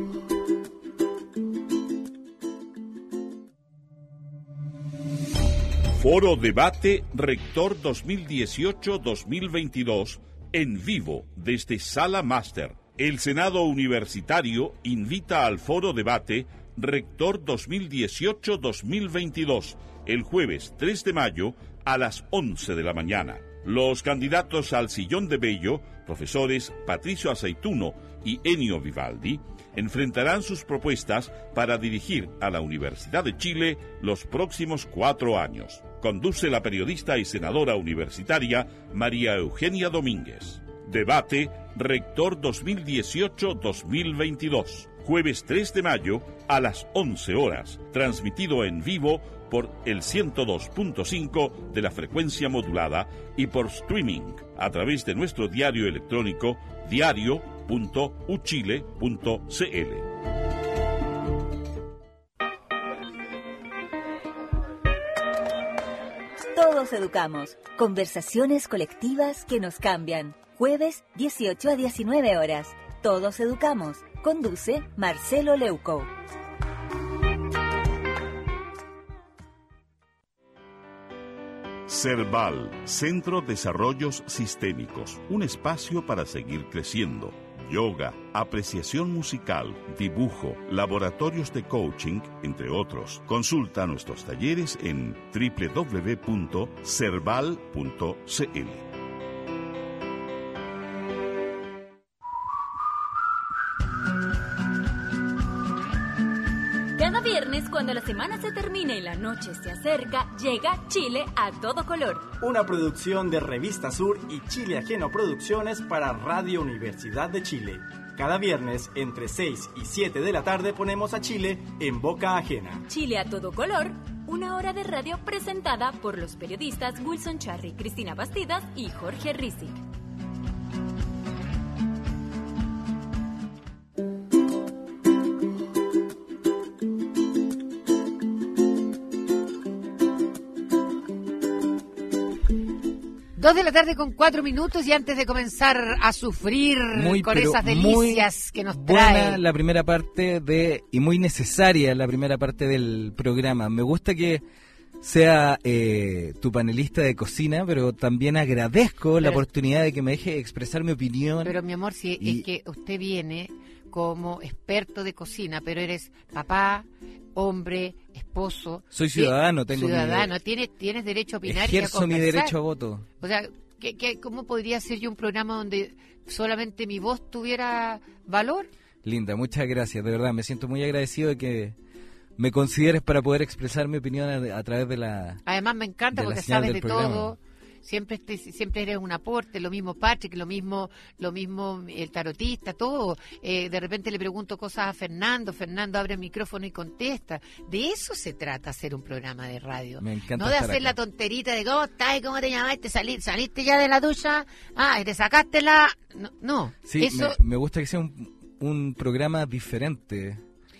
Foro Debate Rector dos mil dieciocho dos mil veintidós en vivo desde Sala Máster. El Senado Universitario invita al Foro Debate Rector dos mil dieciocho dos mil veintidós el jueves tres de mayo a las once de la mañana. Los candidatos al Sillón de Bello, profesores Patricio Aceituno y Ennio Vivaldi, enfrentarán sus propuestas para dirigir a la Universidad de Chile los próximos cuatro años. Conduce la periodista y senadora universitaria María Eugenia Domínguez. Debate Rector dos mil dieciocho dos mil veintidós, jueves tres de mayo a las once horas, transmitido en vivo por el ciento dos punto cinco de la frecuencia modulada y por streaming a través de nuestro diario electrónico diario punto u chile punto c l. Todos educamos. Conversaciones colectivas que nos cambian. Jueves, dieciocho a diecinueve horas. Todos educamos. Conduce Marcelo Leuco. CERVAL, Centro Desarrollos Sistémicos, un espacio para seguir creciendo. Yoga, apreciación musical, dibujo, laboratorios de coaching, entre otros. Consulta nuestros talleres en doble u doble u doble u punto cerval punto c l. Cada viernes, cuando la semana se termina y la noche se acerca, llega Chile a todo color. Una producción de Revista Sur y Chile Ajeno Producciones para Radio Universidad de Chile. Cada viernes, entre seis y siete de la tarde, ponemos a Chile en boca ajena. Chile a todo color, una hora de radio presentada por los periodistas Wilson Charry, Cristina Bastidas y Jorge Rizik. Dos de la tarde con cuatro minutos y antes de comenzar a sufrir muy, con esas delicias que nos buena trae. La primera parte de y muy necesaria la primera parte del programa. Me gusta que sea eh, tu panelista de cocina, pero también agradezco pero, la oportunidad de que me deje expresar mi opinión. Pero mi amor, si y... es que usted viene como experto de cocina, pero eres papá, hombre, esposo. Soy ciudadano, tengo ciudadano, mi... tienes, tienes derecho a opinar ejerzo y a mi derecho a voto. O sea, ¿qué, qué, ¿cómo podría ser yo un programa donde solamente mi voz tuviera valor? Linda, muchas gracias, de verdad, me siento muy agradecido de que me consideres para poder expresar mi opinión a, a través de la Además me encanta porque sabes de programa. Todo. Siempre este, siempre eres un aporte, lo mismo Patrick, lo mismo lo mismo el tarotista, todo. Eh, de repente le pregunto cosas a Fernando, Fernando abre el micrófono y contesta. De eso se trata hacer un programa de radio. Me encanta no de estar hacer acá. La tonterita de cómo estás y cómo te llamaste, salí, saliste ya de la ducha, ah, y te sacaste la... No, no sí, eso... me, me gusta que sea un, un programa diferente.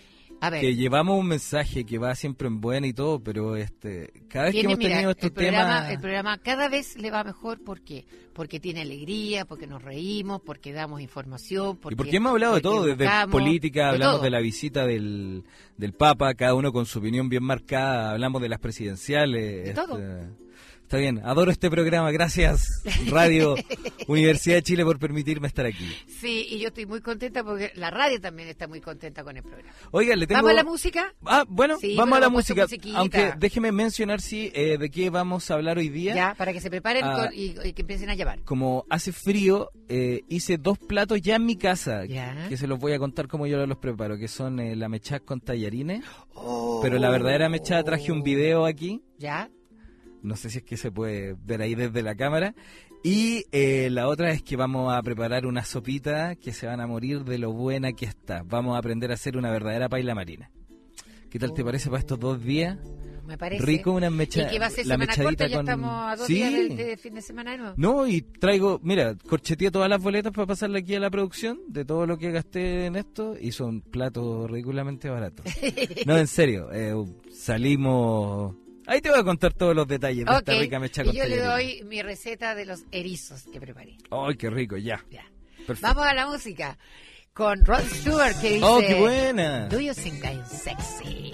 A ver. Que llevamos un mensaje que va siempre en buena y todo, pero este cada vez tiene, que hemos mira, tenido estos el programa, temas... El programa cada vez le va mejor, ¿por qué? Porque tiene alegría, porque nos reímos, porque damos información. Porque, y porque hemos hablado de todo, desde política, de hablamos todo. de la visita del, del Papa, cada uno con su opinión bien marcada, hablamos de las presidenciales. De este, todo. Está bien, adoro este programa, gracias Radio Universidad de Chile por permitirme estar aquí. Sí, y yo estoy muy contenta porque la radio también está muy contenta con el programa. Oiga, le tengo... ¿Vamos a la música? Ah, bueno, sí, vamos a la música, musiquita. aunque déjeme mencionar sí, eh, de qué vamos a hablar hoy día. Ya, para que se preparen ah, con, y, y que empiecen a llevar. Como hace frío, eh, hice dos platos ya en mi casa, ya. que se los voy a contar como yo los preparo, que son eh, la mechada con tallarines, oh, pero la verdadera mechada traje un video aquí. Ya. No sé si es que se puede ver ahí desde la cámara. Y eh, la otra es que vamos a preparar una sopita que se van a morir de lo buena que está. Vamos a aprender a hacer una verdadera paella marina. ¿Qué tal te parece para estos dos días? Me parece. Rico, una mecha, ¿Y qué va a ser la semana mechadita corta? Ya con... estamos a dos sí. días de, de fin de semana de nuevo. No, y traigo, mira, corcheteé todas las boletas para pasarle aquí a la producción de todo lo que gasté en esto y son platos ridículamente baratos. No, en serio, eh, salimos... Ahí te voy a contar todos los detalles de okay. esta rica mecha y con yo le tallarines. doy mi receta de los erizos que preparé. ¡Ay, qué rico! Ya. ya. Perfecto. Vamos a la música con Rod Stewart que dice... ¡Oh, qué buena! Do you think I'm sexy?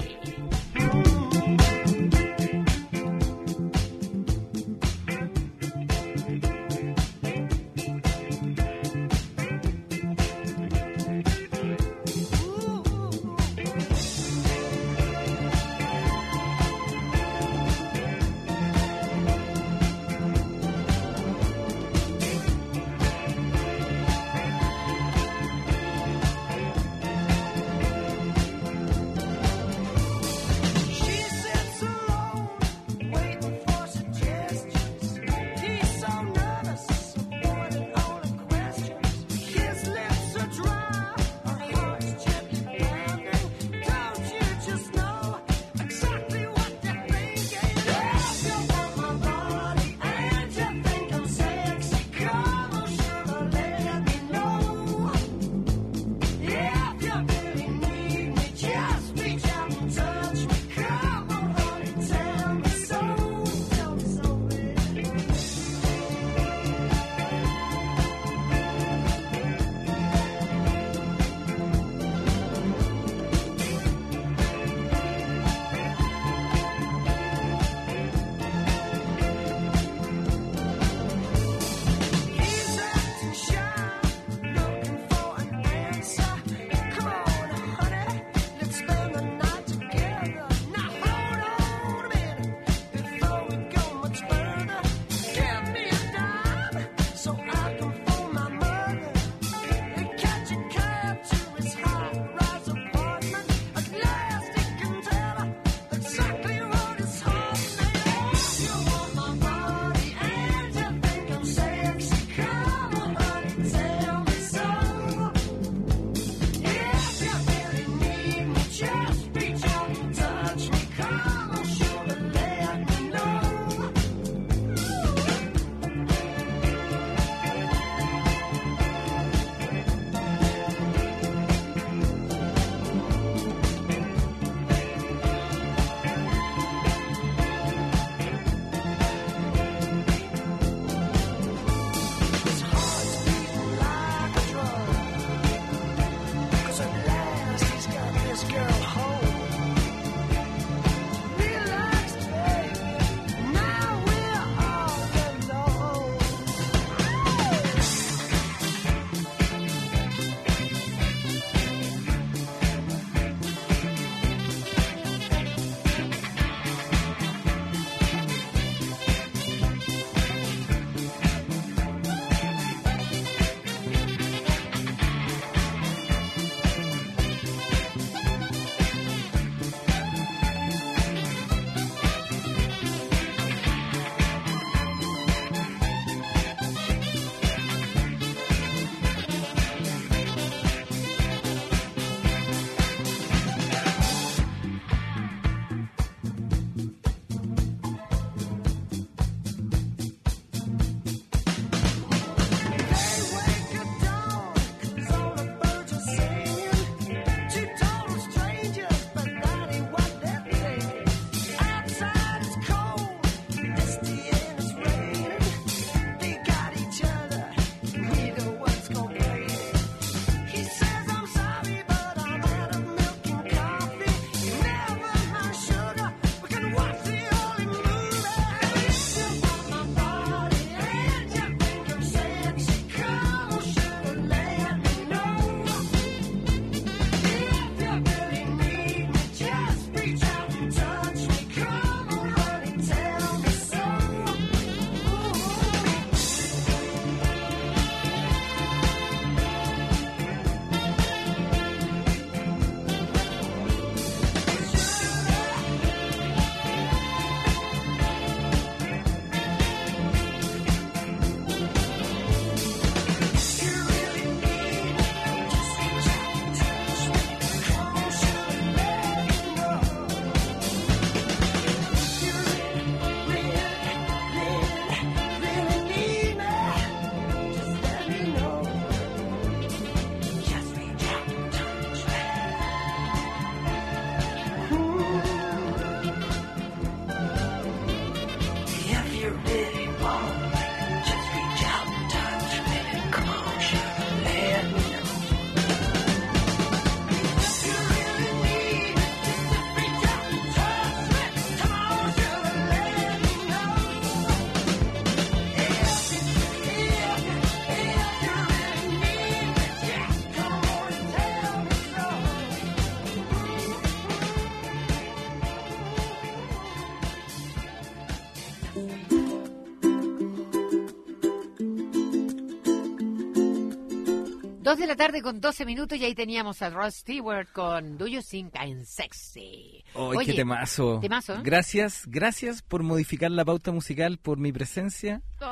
Dos de la tarde con doce minutos y ahí teníamos a Rod Stewart con Do You Think I'm Sexy. ¡Ay, qué temazo! Temazo, ¿eh? Gracias, gracias por modificar la pauta musical, por mi presencia. ¡Ay!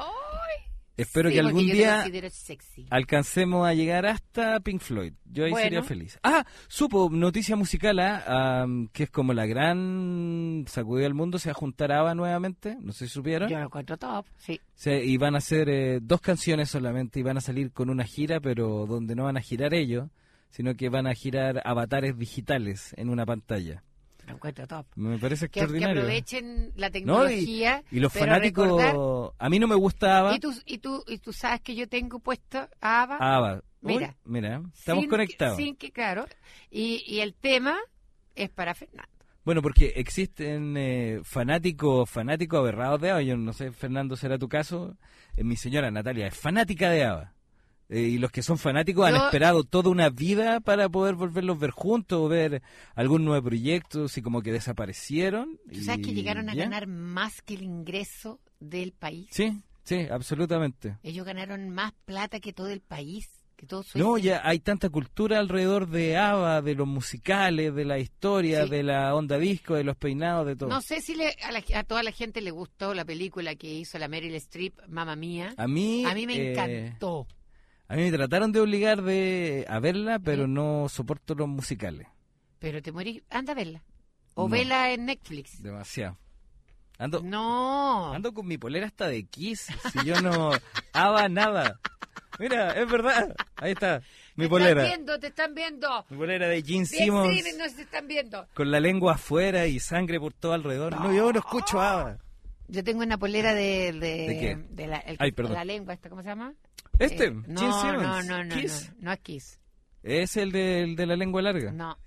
Espero Sí, que porque algún yo te día considero sexy. alcancemos a llegar hasta Pink Floyd. Yo ahí Bueno. sería feliz. Ah, supo, noticia musical, ¿ah? Um, que es como la gran sacudida del mundo, se va a juntar ABBA nuevamente, no sé si supieron. Yo lo encuentro top, sí. Se, y van a hacer eh, dos canciones solamente y van a salir con una gira, pero donde no van a girar ellos, sino que van a girar avatares digitales en una pantalla. Lo encuentro top. Me parece Que, que extraordinario. aprovechen la No, y, tecnología. y los pero fanáticos, recordar- a mí no me gustaba ¿Y tú, y, tú, y tú sabes que yo tengo puesto a ABBA. ABBA. Uy, Mira. mira, estamos sin conectados. Que, sin que, claro. Y, y el tema es para Fernando. Bueno, porque existen eh, fanáticos fanáticos aberrados de ABBA. Yo no sé, Fernando, será tu caso. Eh, mi señora Natalia es fanática de ABBA. Eh, y los que son fanáticos Yo- han esperado toda una vida para poder volverlos a ver juntos o ver algún nuevo proyecto, y como que desaparecieron. ¿Tú sabes que y llegaron a ya. ganar más que el ingreso del país? Sí, sí, absolutamente. Ellos ganaron más plata que todo el país, que todo Suecia. No, ya hay tanta cultura alrededor de ABBA, de los musicales, de la historia, Sí. de la onda disco, de los peinados, de todo. No sé si le, a, la- a toda la gente le gustó la película que hizo la Meryl Streep, Mamma Mía. A mí, A mí me eh, encantó. A mí me trataron de obligar de a verla, pero ¿Sí? no soporto los musicales. Pero te morís, anda a verla. O No. vela en Netflix. Demasiado. Ando, No. ando con mi polera hasta de Kiss. Si yo no hago nada. Mira, es verdad. Ahí está. Mi te polera. están viendo, te están viendo. Mi polera de Gene Bien, Simmons. streaming, no se están viendo. Con la lengua afuera y sangre por todo alrededor. No, yo no escucho ABBA. Yo tengo una polera de... ¿De, ¿De qué? de la, el- Ay, perdón. la lengua esta, ¿cómo se llama? Este, Eh, Gene no, Simmons. no, no, no, Kiss. no, no es Kiss. Es el de, el de la lengua larga. No.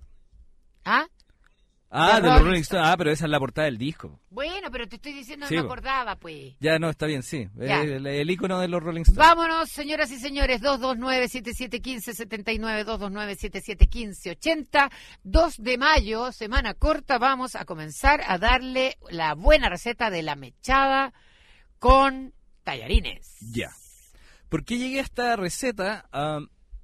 ¿Ah? Ah, de de los Rolling Rolling Stones. Ah, pero esa es la portada del disco. Bueno, pero te estoy diciendo, Sí, no me po. acordaba, pues. Ya, no, está bien, sí. Ya. El, el icono de los Rolling Stones. Vámonos, señoras y señores, dos dos nueve, siete siete uno cinco, siete nueve, dos dos nueve, siete siete uno cinco, ocho cero, dos de mayo, semana corta, vamos a comenzar a darle la buena receta de la mechada con tallarines. Ya. ¿Por qué llegué a esta receta? Ah,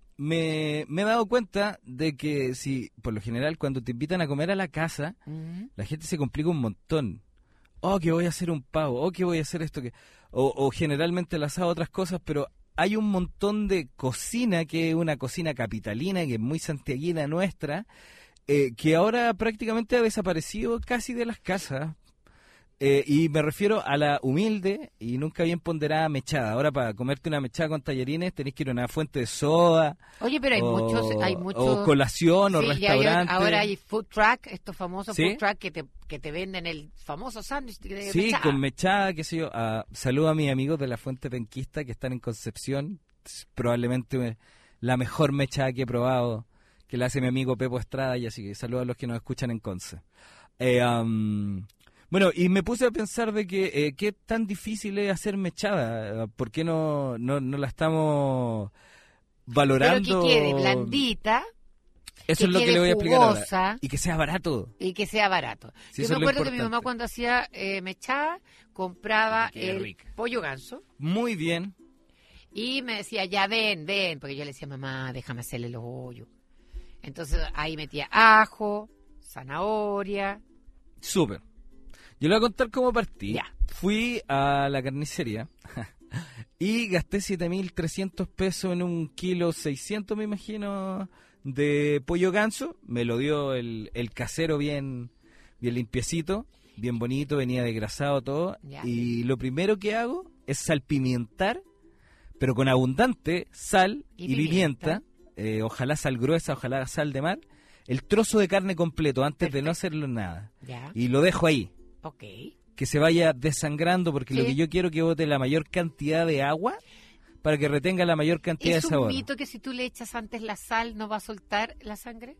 me, me he dado cuenta de que si, por lo general, cuando te invitan a comer a la casa, Ujú. la gente se complica un montón. Oh, que voy a hacer un pavo, oh, que voy a hacer esto, que o, o generalmente el asado otras cosas, pero hay un montón de cocina, que es una cocina capitalina, que es muy santiaguina nuestra, eh, que ahora prácticamente ha desaparecido casi de las casas. Eh, y me refiero a la humilde y nunca bien ponderada mechada. Ahora, para comerte una mechada con tallarines tenés que ir a una fuente de soda. Oye, pero hay o, muchos, hay muchos... o colación o Sí, ya hay- restaurante. ahora hay food truck, estos famosos ¿Sí? food truck que te, que te venden el famoso sándwich de Sí, mechada. con mechada, qué sé yo. Ah, saludo a mis amigos de la Fuente Penquista que están en Concepción. Es probablemente eh, la mejor mechada que he probado, que la hace mi amigo Pepo Estrada, y así que saludo a los que nos escuchan en Conce. Eh, am, bueno, y me puse a pensar de que eh, qué tan difícil es hacer mechada. ¿Por qué no, no, no la estamos valorando? Pero que quede blandita Eso que es lo que quede le voy a explicar ahora. jugosa. Y que sea barato. y que sea barato. Sí, Yo eso me es lo acuerdo que mi mamá importante. cuando hacía eh, mechada compraba Qué el rica. pollo ganso Muy bien. y me decía, ya ven, ven, porque yo le decía, mamá, déjame hacerle los hoyos. Entonces ahí metía ajo, zanahoria. Súper. Yo le voy a contar cómo partí. Ya. Fui a la carnicería y gasté siete mil trescientos pesos en un kilo seiscientos, me imagino, de pollo ganso. Me lo dio el, el casero bien, bien limpiecito, bien bonito, venía desgrasado todo. Ya. Y lo primero que hago es salpimientar, pero con abundante sal Y y, pimienta. eh, ojalá sal gruesa, ojalá sal de mar. El trozo de carne completo antes de no hacerlo nada. Ya, Y lo dejo ahí, ok. que se vaya desangrando, porque lo Sí. que yo quiero es que bote la mayor cantidad de agua para que retenga la mayor cantidad ¿Es de un sabor. mito que si tú le echas antes la sal no va a soltar la sangre?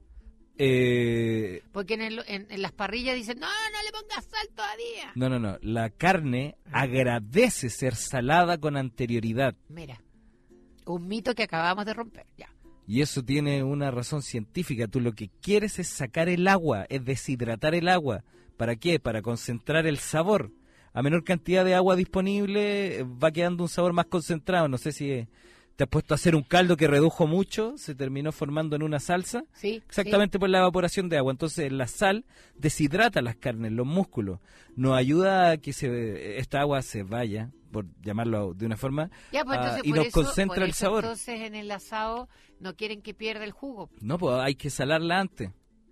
Eh, Porque en, el- en- en las parrillas dicen, no, no le pongas sal todavía. no, no, no. La carne agradece ser salada con anterioridad. Mira, un mito que acabamos de romper, ya. Y eso tiene una razón científica. Tú lo que quieres es sacar el agua, es deshidratar el agua. ¿Para qué? Para concentrar el sabor. A menor cantidad de agua disponible eh, va quedando un sabor más concentrado. No sé si eh, te te has puesto a hacer un caldo que redujo mucho, se terminó formando en una salsa, Sí, exactamente por la evaporación de agua. Entonces la sal deshidrata las carnes, los músculos, nos ayuda a que se, esta agua se vaya, por llamarlo de una forma, Ya, pues, ah, entonces, y por nos eso- concentra por el eso, sabor. Entonces en el asado no quieren que pierda el jugo. No, pues hay que salarla antes.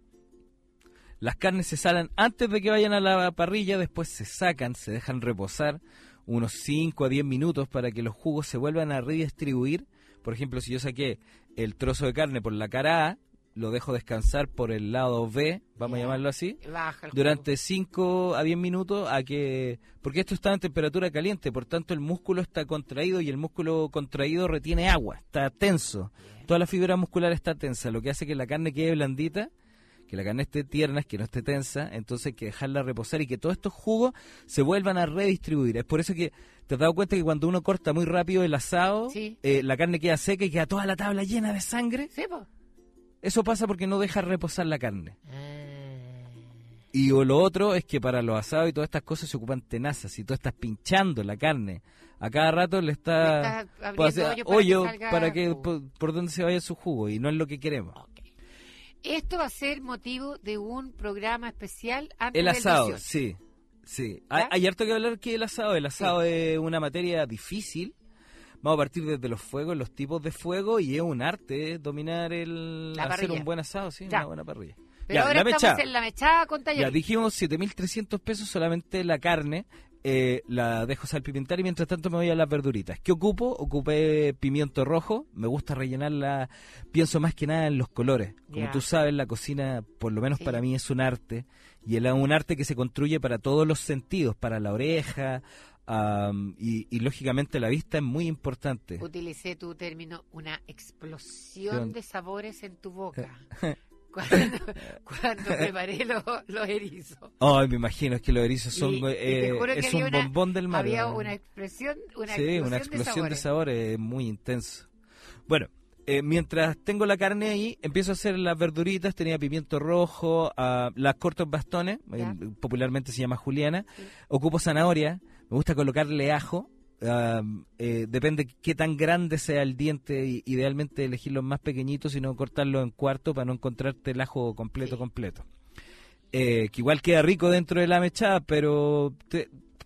Las carnes se salan antes de que vayan a la parrilla, después se sacan, se dejan reposar unos cinco a diez minutos para que los jugos se vuelvan a redistribuir. Por ejemplo, si yo saqué el trozo de carne por la cara A, lo dejo descansar por el lado B, vamos Ya. a llamarlo así, Baja el durante cinco a diez minutos, a que porque esto está en temperatura caliente, por tanto el músculo está contraído y el músculo contraído retiene agua, está tenso. Toda la fibra muscular está tensa, lo que hace que la carne quede blandita, que la carne esté tierna, que no esté tensa, entonces hay que dejarla reposar y que todos estos jugos se vuelvan a redistribuir. Es por eso que te has dado cuenta que cuando uno corta muy rápido el asado, Sí. eh, la carne queda seca y queda toda la tabla llena de sangre. Sí, pues. Eso pasa porque no deja reposar la carne. Ah. Y o lo otro es que para los asados y todas estas cosas se ocupan tenazas. Si tú estás pinchando la carne, a cada rato le está Le estás abriendo puede hacer hoyo para hoyo que salga para que jugo. por, por donde se vaya su jugo, y no es lo que queremos. Ok. Esto va a ser motivo de un programa especial antes El del asado, dieciocho. sí, sí. Hay, ¿Ya? hay harto que hablar que el asado. El asado es una materia difícil. Vamos a partir desde los fuegos, los tipos de fuego, y es un arte, eh, dominar el La hacer parrilla. un buen asado, sí, Ya. una buena parrilla. Pero Ya, ahora la estamos mechada. en la mechada con Ya tallarines. dijimos siete mil trescientos pesos solamente la carne, eh, la dejo salpimentar y mientras tanto me voy a las verduritas. ¿Qué ocupo? Ocupé pimiento rojo, me gusta rellenarla, pienso más que nada en los colores. Como Ya. tú sabes, la cocina, por lo menos Sí. para mí, es un arte, y es un arte que se construye para todos los sentidos, para la oreja, am, y, y lógicamente la vista es muy importante. Utilicé tu término, una explosión Sí. de sabores en tu boca. Cuando, cuando preparé los, los erizos. Ay, me imagino, es que los erizos son, Y- y te eh, juro que es había un una- bombón del mar. Había ¿no? una expresión, una Sí, explosión, una explosión de sabores. sabores muy intenso. Bueno, eh, mientras tengo la carne ahí, empiezo a hacer las verduritas. Tenía pimiento rojo, ah, las corto en bastones, Ya. eh, popularmente se llama juliana. Sí. Ocupo zanahoria, me gusta colocarle ajo. ah, eh, depende qué tan grande sea el diente, y idealmente elegir los más pequeñitos y no cortarlo en cuarto para no encontrarte el ajo completo, Sí. completo. Eh, que igual queda rico dentro de la mechada, pero te-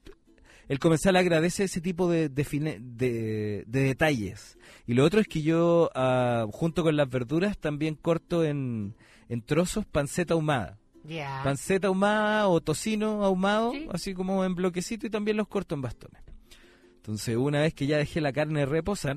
el comensal agradece ese tipo de, de, fine- de- de detalles. Y lo otro es que yo, ah, junto con las verduras, también corto en, en trozos panceta ahumada. Ya. Panceta ahumada o tocino ahumado, Sí. así como en bloquecito, y también los corto en bastones. Entonces, una vez que ya dejé la carne reposar,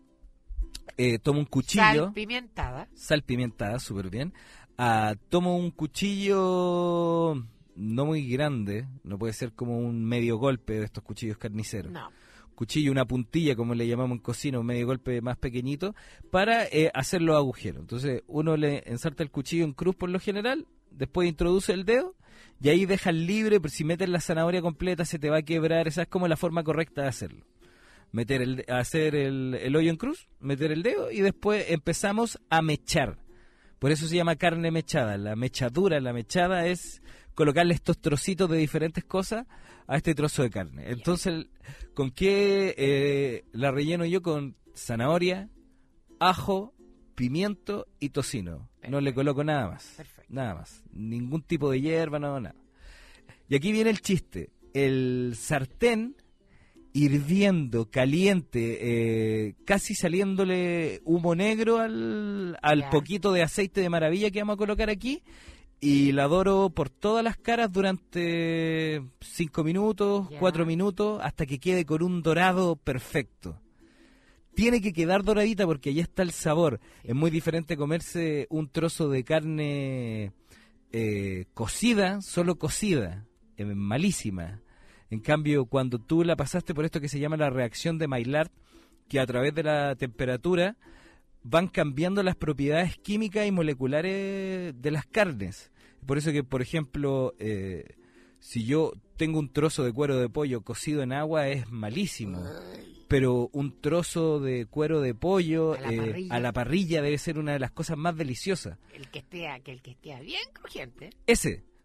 eh, tomo un cuchillo, Sal pimentada. sal pimentada, súper bien. Ah, tomo un cuchillo no muy grande, no puede ser como un medio golpe de estos cuchillos carniceros. No. Cuchillo, una puntilla, como le llamamos en cocina, un medio golpe más pequeñito, para eh, hacer los agujeros. Entonces, uno le ensarta el cuchillo en cruz por lo general, después introduce el dedo, y ahí dejas libre, pero si metes la zanahoria completa se te va a quebrar. Esa es como la forma correcta de hacerlo. Meter el, hacer el, el hoyo en cruz, meter el dedo, y después empezamos a mechar. Por eso se llama carne mechada. La mechadura, la mechada es colocarle estos trocitos de diferentes cosas a este trozo de carne. Entonces, ¿con qué eh, la relleno yo? Con zanahoria, ajo, pimiento y tocino. No le coloco nada más. Perfecto. Nada más. Ningún tipo de hierba, no, nada. Y aquí viene el chiste. El sartén hirviendo, caliente, eh, casi saliéndole humo negro al, al Ya. poquito de aceite de maravilla que vamos a colocar aquí, y la doro por todas las caras durante cinco minutos, Ya. cuatro minutos, hasta que quede con un dorado perfecto. Tiene que quedar doradita porque ahí está el sabor. Es muy diferente comerse un trozo de carne eh, cocida, solo cocida, eh, malísima. En cambio, cuando tú la pasaste por esto que se llama la reacción de Maillard, que a través de la temperatura van cambiando las propiedades químicas y moleculares de las carnes. Por eso que, por ejemplo, eh, si yo tengo un trozo de cuero de pollo cocido en agua, es malísimo. Pero un trozo de cuero de pollo A la eh, parrilla. a la parrilla debe ser una de las cosas más deliciosas. El que esté, que el que esté bien crujiente. Ese,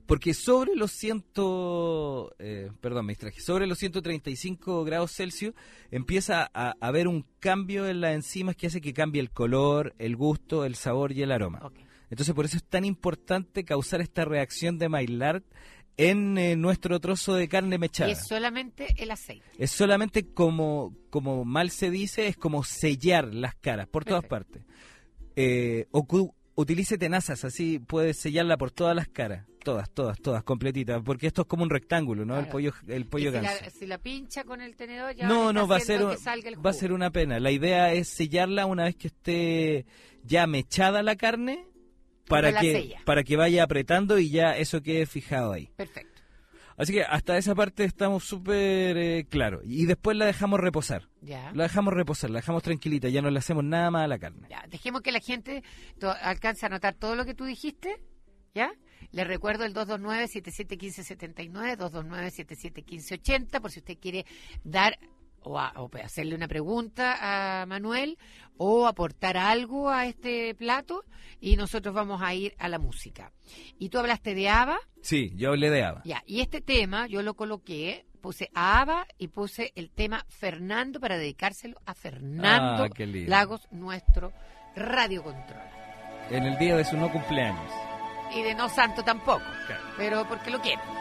Porque sobre los ciento, eh, perdón, me distraje, sobre los ciento treinta y cinco grados Celsius empieza a, a haber un cambio en las enzimas que hace que cambie el color, el gusto, el sabor y el aroma. Okay. Entonces por eso es tan importante causar esta reacción de Maillard en eh, nuestro trozo de carne mechada. Y es solamente el aceite. Es solamente como, como mal se dice, es como sellar las caras por todas Perfecto. partes. Eh, ocu- utilice tenazas, así puedes sellarla por todas las caras. Todas, todas, todas, completitas, porque esto es como un rectángulo, ¿no? Claro. El pollo, el pollo Y si ganso. la, si la pincha con el tenedor ya No, está no, va a ser haciendo un- que salga el va a jugo. ser una pena. La idea es sellarla una vez que esté ya mechada la carne para la que sella. para que vaya apretando y ya eso quede fijado ahí. Perfecto. Así que hasta esa parte estamos súper eh, claros. Y después la dejamos reposar. Ya. La dejamos reposar, la dejamos tranquilita, ya no le hacemos nada más a la carne. Ya, dejemos que la gente to- alcance a anotar todo lo que tú dijiste, ¿ya? Les recuerdo el dos dos nueve, siete siete uno cinco siete nueve, dos dos nueve, siete siete uno cinco ocho cero, por si usted quiere dar o, a- o hacerle una pregunta a Manuel o aportar algo a este plato, y nosotros vamos a ir a la música. Y tú hablaste de Ava, Sí, yo hablé de haba. ya, y este tema yo lo coloqué, puse a Ava y puse el tema Fernando para dedicárselo a Fernando Ah, qué lindo. Lagos, nuestro radiocontrol. En el día de su no cumpleaños. Y de no santo tampoco, Claro. pero porque lo quiero.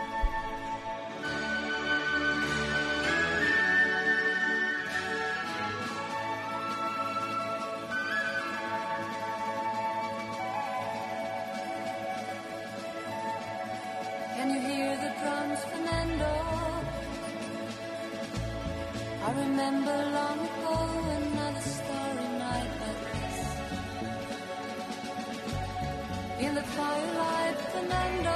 Can you hear the drums, Fernando? I remember long ago another starry night like this. In the twilight, Fernando,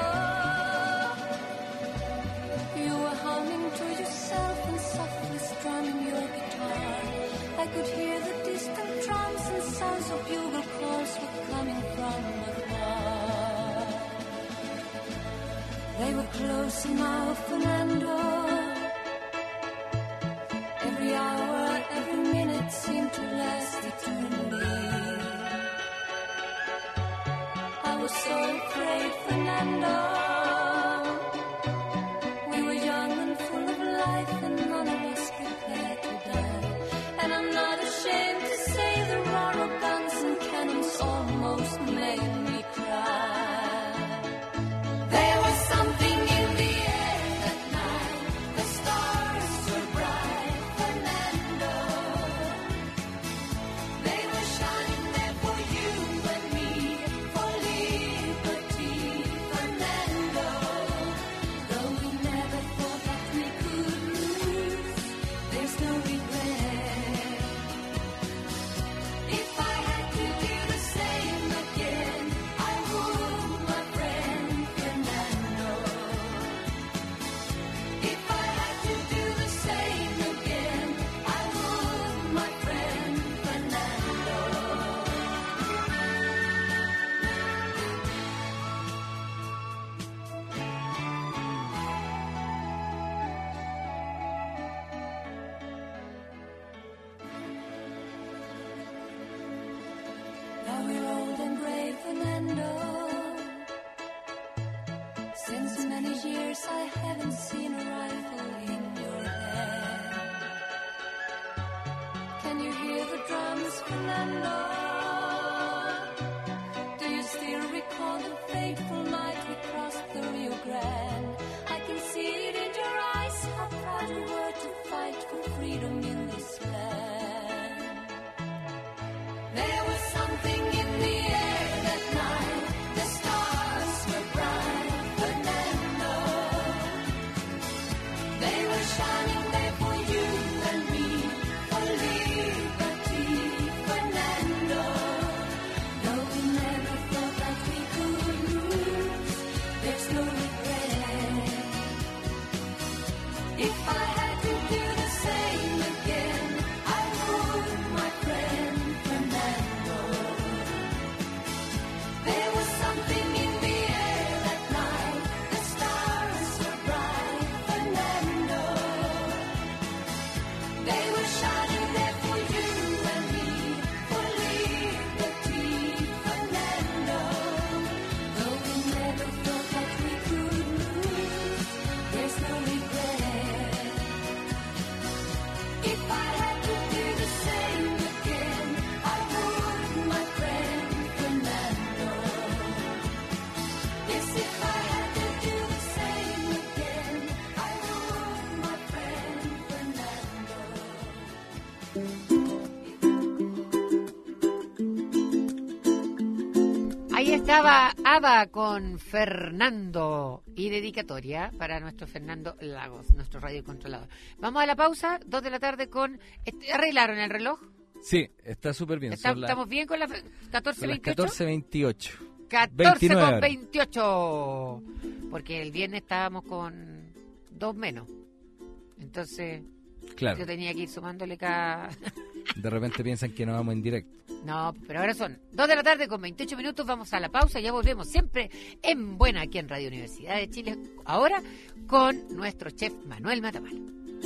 you were humming to yourself and softly strumming your guitar. I could hear the distant drums and sounds of bugle calls were coming from afar. They were close now, Fernando. Every hour, every minute seemed to last eternally. I was so afraid, Fernando. We were young and full of life, and none of us prepared to die. And I'm not ashamed to say the roar of guns and cannons almost made me cry. There was something in the air that night. The stars were bright, Fernando. They were shining there for you and me, for liberty, Fernando. Though we never thought that we could lose, there's no regret. If I had to do the same again, I would, my friend Fernando. If I had to do the same again, I would, my friend Fernando. Now we're old and gray, Fernando. Since many years I haven't seen a rifle in your hand. Can you hear the drums, Fernando? Do you still recall the fateful night we crossed the Rio Grande? I can see it in your eyes, how proud you were to fight for freedom in this land. There was something in the air that night. The stars were bright, Fernando. They were shining there for you and me, for liberty, Fernando. Ahí estaba ABBA con Fernando y dedicatoria para nuestro Fernando Lagos, nuestro radiocontrolador. Vamos a la pausa, dos de la tarde con... ¿Arreglaron el reloj? Sí, está súper bien. Está, la, ¿Estamos bien con las catorce veintiocho? catorce veintiocho. catorce con veintiocho. Porque el viernes estábamos con dos menos. Entonces, claro, yo tenía que ir sumándole cada... De repente piensan que no vamos en directo. No, pero ahora son dos de la tarde con veintiocho minutos. Vamos a la pausa. Ya volvemos siempre en Buena aquí en Radio Universidad de Chile. Ahora con nuestro chef Manuel Matamala.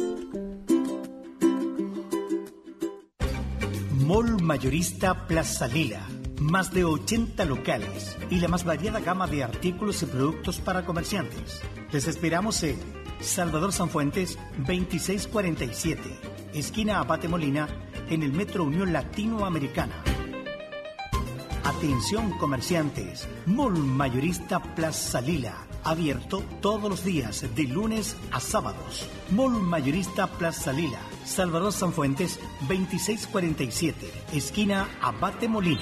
Mall Mayorista Plaza Lila. Más de ochenta locales y la más variada gama de artículos y productos para comerciantes. Les esperamos en Salvador Sanfuentes veintiséis cuarenta y siete, esquina Abate Molina, en el Metro Unión Latinoamericana. Atención comerciantes, Mall Mayorista Plaza Lila, abierto todos los días de lunes a sábados. Mall Mayorista Plaza Lila, Salvador Sanfuentes veintiséis cuarenta y siete, esquina Abate Molina.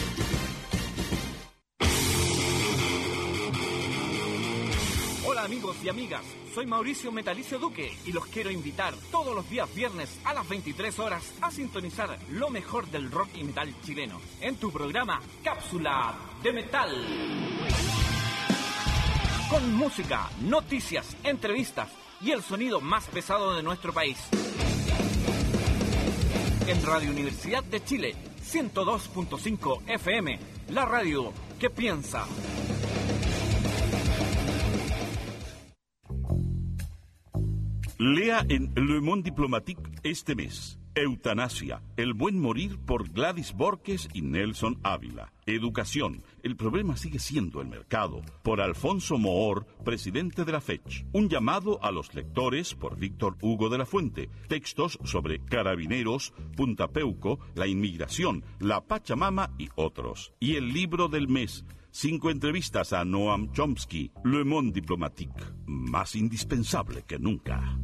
Hola amigos y amigas, soy Mauricio Metalicio Duque y los quiero invitar todos los días viernes a las veintitrés horas a sintonizar lo mejor del rock y metal chileno en tu programa Cápsula de Metal. Con música, noticias, entrevistas y el sonido más pesado de nuestro país. En Radio Universidad de Chile, ciento dos punto cinco F M, la radio que piensa. Lea en Le Monde Diplomatique este mes. Eutanasia, el buen morir por Gladys Borges y Nelson Ávila. Educación, el problema sigue siendo el mercado, por Alfonso Moor, presidente de la Fech. Un llamado a los lectores por Víctor Hugo de la Fuente. Textos sobre carabineros, Punta Peuco, la inmigración, la Pachamama y otros. Y el libro del mes. Cinco entrevistas a Noam Chomsky, Le Monde Diplomatique, más indispensable que nunca.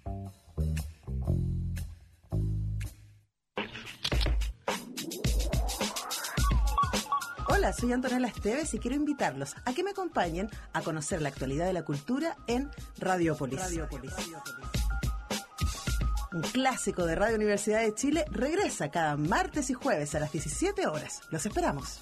Hola, soy Antonella Esteves y quiero invitarlos a que me acompañen a conocer la actualidad de la cultura en Radiopolis. Radiopolis. Un clásico de Radio Universidad de Chile regresa cada martes y jueves a las diecisiete horas. Los esperamos.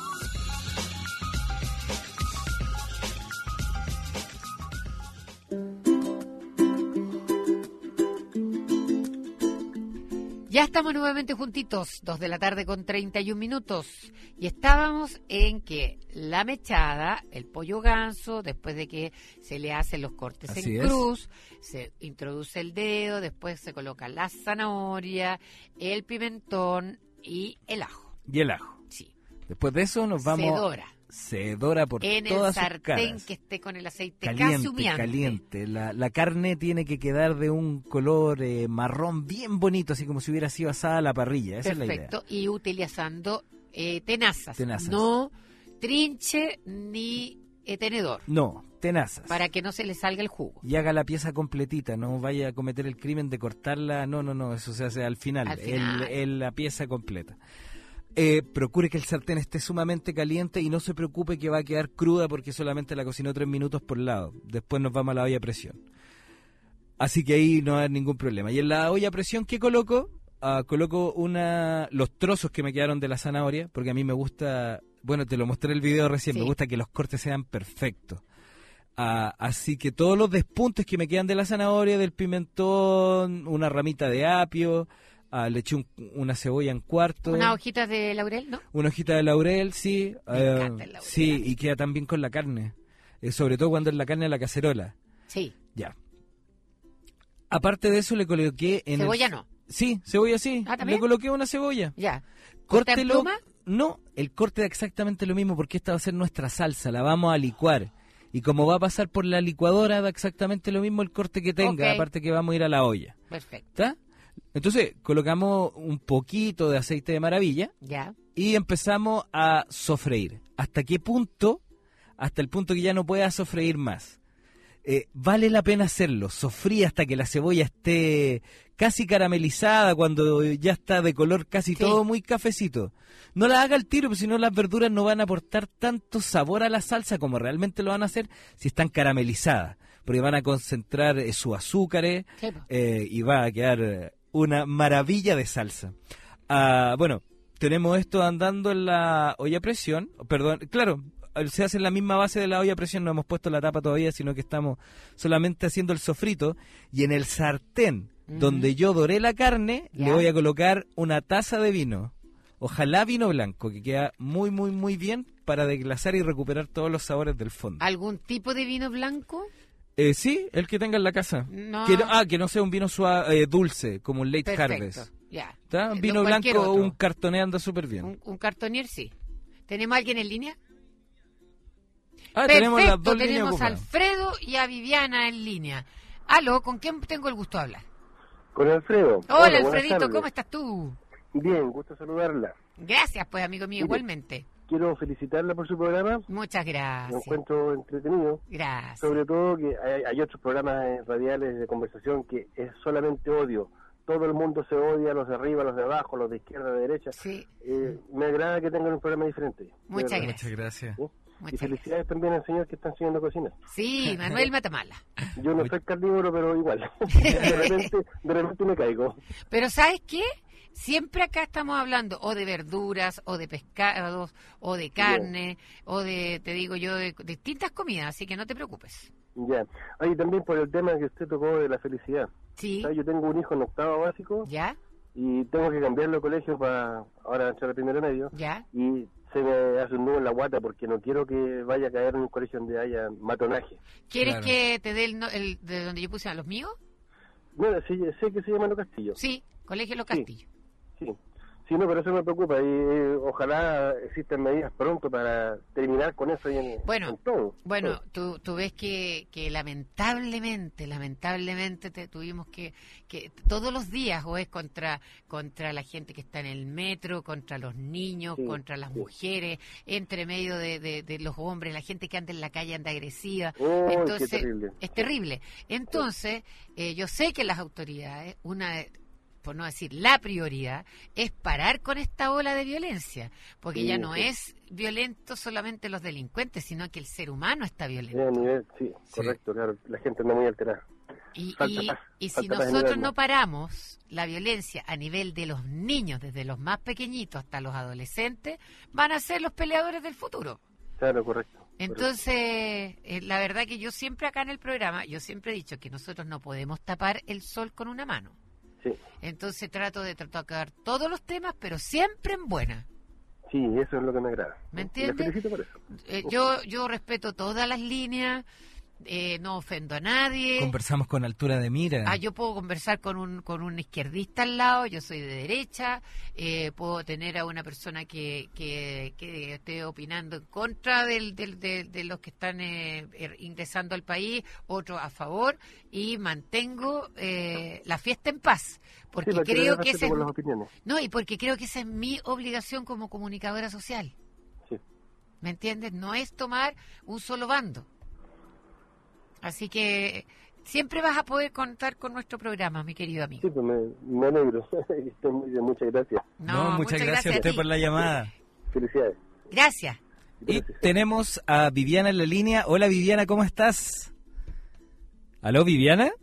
Ya estamos nuevamente juntitos, dos de la tarde con treinta y un minutos, y estábamos en que la mechada, el pollo ganso, después de que se le hacen los cortes Así en es. cruz, se introduce el dedo, después se coloca la zanahoria, el pimentón y el ajo. Y el ajo. Sí. Después de eso nos vamos... Se dora. Se dora por En el todas sus sartén caras. que esté con el aceite Caliente, casi humeante. caliente. La, la carne tiene que quedar de un color eh, marrón bien bonito, así como si hubiera sido asada a la parrilla. Esa Perfecto, es la idea. y utilizando eh, tenazas. Tenazas. No trinche ni eh, tenedor, No, tenazas. para que no se le salga el jugo. Y haga la pieza completita, no vaya a cometer el crimen de cortarla. No, no, no, eso se hace al final, Al final. El, el- la pieza completa. Eh, procure que el sartén esté sumamente caliente y no se preocupe que va a quedar cruda porque solamente la cocinó tres minutos por lado. Después nos vamos a la olla a presión. Así que ahí no va a haber ningún problema. Y en la olla a presión, ¿qué coloco? Ah, coloco una los trozos que me quedaron de la zanahoria, porque a mí me gusta, bueno, te lo mostré el video recién, Sí. me gusta que los cortes sean perfectos. Ah, así que todos los despuntes que me quedan de la zanahoria, del pimentón, una ramita de apio, ah, le eché un- una cebolla en cuarto, Unas hojitas de laurel, ¿no? una hojita de laurel, sí. Me eh, encanta el laurel. Sí, y queda tan bien con la carne, eh, sobre todo cuando es la carne a la cacerola. Sí. Ya. Aparte de eso le coloqué en Cebolla el... no. Sí, cebolla sí. Ah, ¿también? Le coloqué una cebolla. Ya. ¿Corta en Córtelo. pluma? No, el corte da exactamente lo mismo porque esta va a ser nuestra salsa, la vamos a licuar. Y como va a pasar por la licuadora, da exactamente lo mismo el corte que tenga, Ok. aparte que vamos a ir a la olla. Perfecto. ¿Está? Entonces, colocamos un poquito de aceite de maravilla Ya. y empezamos a sofreír. ¿Hasta qué punto? Hasta el punto que ya no pueda sofreír más. eh, vale la pena hacerlo. Sofrí hasta que la cebolla esté casi caramelizada, cuando ya está de color casi Sí. todo muy cafecito. No la haga al tiro, porque si no las verduras no van a aportar tanto sabor a la salsa como realmente lo van a hacer si están caramelizadas, porque van a concentrar eh, sus azúcares Sí, po. eh, y va a quedar eh, una maravilla de salsa. Ah, bueno, tenemos esto andando en la olla a presión, perdón, claro, se hace en la misma base de la olla a presión, no hemos puesto la tapa todavía, sino que estamos solamente haciendo el sofrito, y en el sartén Ujú. donde yo doré la carne, Ya. le voy a colocar una taza de vino, ojalá vino blanco, que queda muy, muy, muy bien para desglasar y recuperar todos los sabores del fondo. ¿Algún tipo de vino blanco? Eh, sí, el que tenga en la casa. No. Que no- ah, que no sea un vino suave, eh, dulce, como un Late Perfecto. Harvest. Ya. ¿Está? Eh, Vino no cualquier blanco, otro. un cartoné anda súper bien. Un, un cartonier, sí. ¿Tenemos a alguien en línea? Ah, tenemos las Perfecto, dos líneas tenemos a ocupadas. Alfredo y a Viviana en línea. Aló, ¿con quién tengo el gusto de hablar? Con Alfredo. Hola, buenas Alfredito, tardes. ¿cómo estás tú? Bien, gusto saludarla. Gracias, pues, amigo mío, Mire. igualmente. Quiero felicitarla por su programa. Muchas Lo gracias. encuentro entretenido. Gracias. Sobre todo que hay, hay otros programas eh, radiales de conversación que es solamente odio. Todo el mundo se odia, los de arriba, los de abajo, los de izquierda, de derecha. Sí, Eh, me agrada que tengan un programa diferente. de Muchas verdad. gracias. Muchas gracias. ¿Sí? Y muchas felicidades también al señor que está enseñando cocina. Sí, Manuel Matamala. Yo no soy carnívoro, pero igual. de, repente, de repente me caigo. Pero ¿sabes qué? Siempre acá estamos hablando o de verduras, o de pescados, o de carne, o de, te digo yo, de distintas comidas, así que no te preocupes. Ya. Oye, también por el tema que usted tocó de la felicidad. Sí, ¿Sabe? Yo tengo un hijo en octavo básico ¿ya? y tengo que cambiarlo de colegio para ahora entrar al primero medio. ¿Ya? Y se me hace un nudo en la guata porque no quiero que vaya a caer en un colegio donde haya matonaje. ¿Quieres Claro. que te dé el, no- el de donde yo puse a los míos? Bueno, sí, sé que se llama Los Castillos. Sí, Colegio Los Sí. Castillos. Sí. Sí, no, pero eso me preocupa y eh, ojalá existan medidas pronto para terminar con eso y en, Bueno, en todo. Bueno, todo. tú, tú ves que, que lamentablemente, lamentablemente te, tuvimos que, que todos los días o es contra, contra la gente que está en el metro, contra los niños, Sí, contra las sí. mujeres, entre medio de, de, de los hombres, la gente que anda en la calle anda agresiva. Uy, qué Entonces, terrible. es terrible. Entonces, eh, yo sé que las autoridades, una de- por no decir la prioridad, es parar con esta ola de violencia, porque Sí, ya no sí. es violento solamente los delincuentes, sino que el ser humano está violento. Eh, a nivel, sí, Sí. correcto, claro. La gente anda muy alterada. Y, Falta y- paz, y si falta paz en el nosotros alma. no paramos la violencia a nivel de los niños, desde los más pequeñitos hasta los adolescentes, van a ser los peleadores del futuro. Claro, correcto. correcto. Entonces, eh, la verdad que yo siempre acá en el programa, yo siempre he dicho que nosotros no podemos tapar el sol con una mano. Sí, Entonces trato de tocar todos los temas, pero siempre en buena. sí, eso es lo que me agrada. ¿Me Le entiendes? felicito por eso. Eh, yo, yo respeto todas las líneas, eh, no ofendo a nadie. Conversamos con altura de mira. Ah, yo puedo conversar con un, con un izquierdista al lado, yo soy de derecha, eh, puedo tener a una persona que, que, que esté opinando en contra del, del- de, de los que están eh, er- ingresando al país, otro a favor, y mantengo eh, la fiesta en paz, porque Sí, para creo tener que respeto esa es, por las opiniones. no, y porque creo que esa es mi obligación como comunicadora social. Sí. ¿Me entiendes? No es tomar un solo bando. Así que siempre vas a poder contar con nuestro programa, mi querido amigo. Sí, pues me, me alegro. Estoy muy bien, muchas gracias. No, muchas, gracias a usted ti. por la llamada. Felicidades. Gracias. Y Gracias. tenemos a Viviana en la línea. Hola Viviana, ¿cómo estás? ¿Aló Viviana?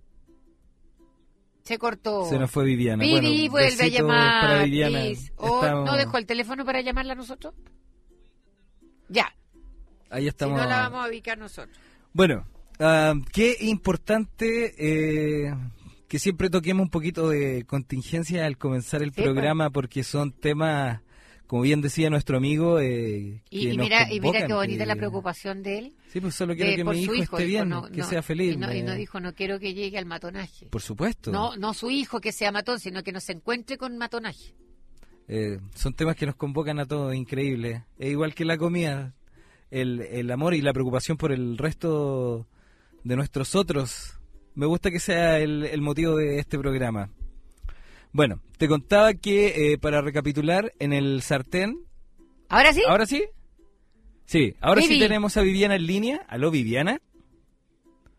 Se cortó. Se nos fue Viviana. Vivi, Bueno, vuelve a besito llamar. para Viviana. please. ¿O Estamos- no dejó el teléfono para llamarla a nosotros? Ya. Ahí Si estamos. no, la vamos a ubicar nosotros. Bueno, ah, qué importante eh, que siempre toquemos un poquito de contingencia al comenzar el Sí, programa, porque son temas, como bien decía nuestro amigo, eh, Y, que y nos mira, y mira convocan, qué bonita que- la preocupación de él. Sí, pues solo quiero de- que por mi su hijo, hijo, esté dijo, bien, no, que no, sea feliz. Y no, y no me- dijo, no quiero que llegue al matonaje. Por supuesto. No, no su hijo que sea matón, sino que no se encuentre con matonaje. Eh, son temas que nos convocan a todos, increíble. Es igual que la comida, el, el amor y la preocupación por el resto de nuestros otros. Me gusta que sea el, el motivo de este programa. Bueno, te contaba que, eh, para recapitular, en el sartén... ¿Ahora sí? ¿Ahora sí? Sí, ahora sí Vivi. tenemos a Viviana en línea. ¿Aló, Viviana?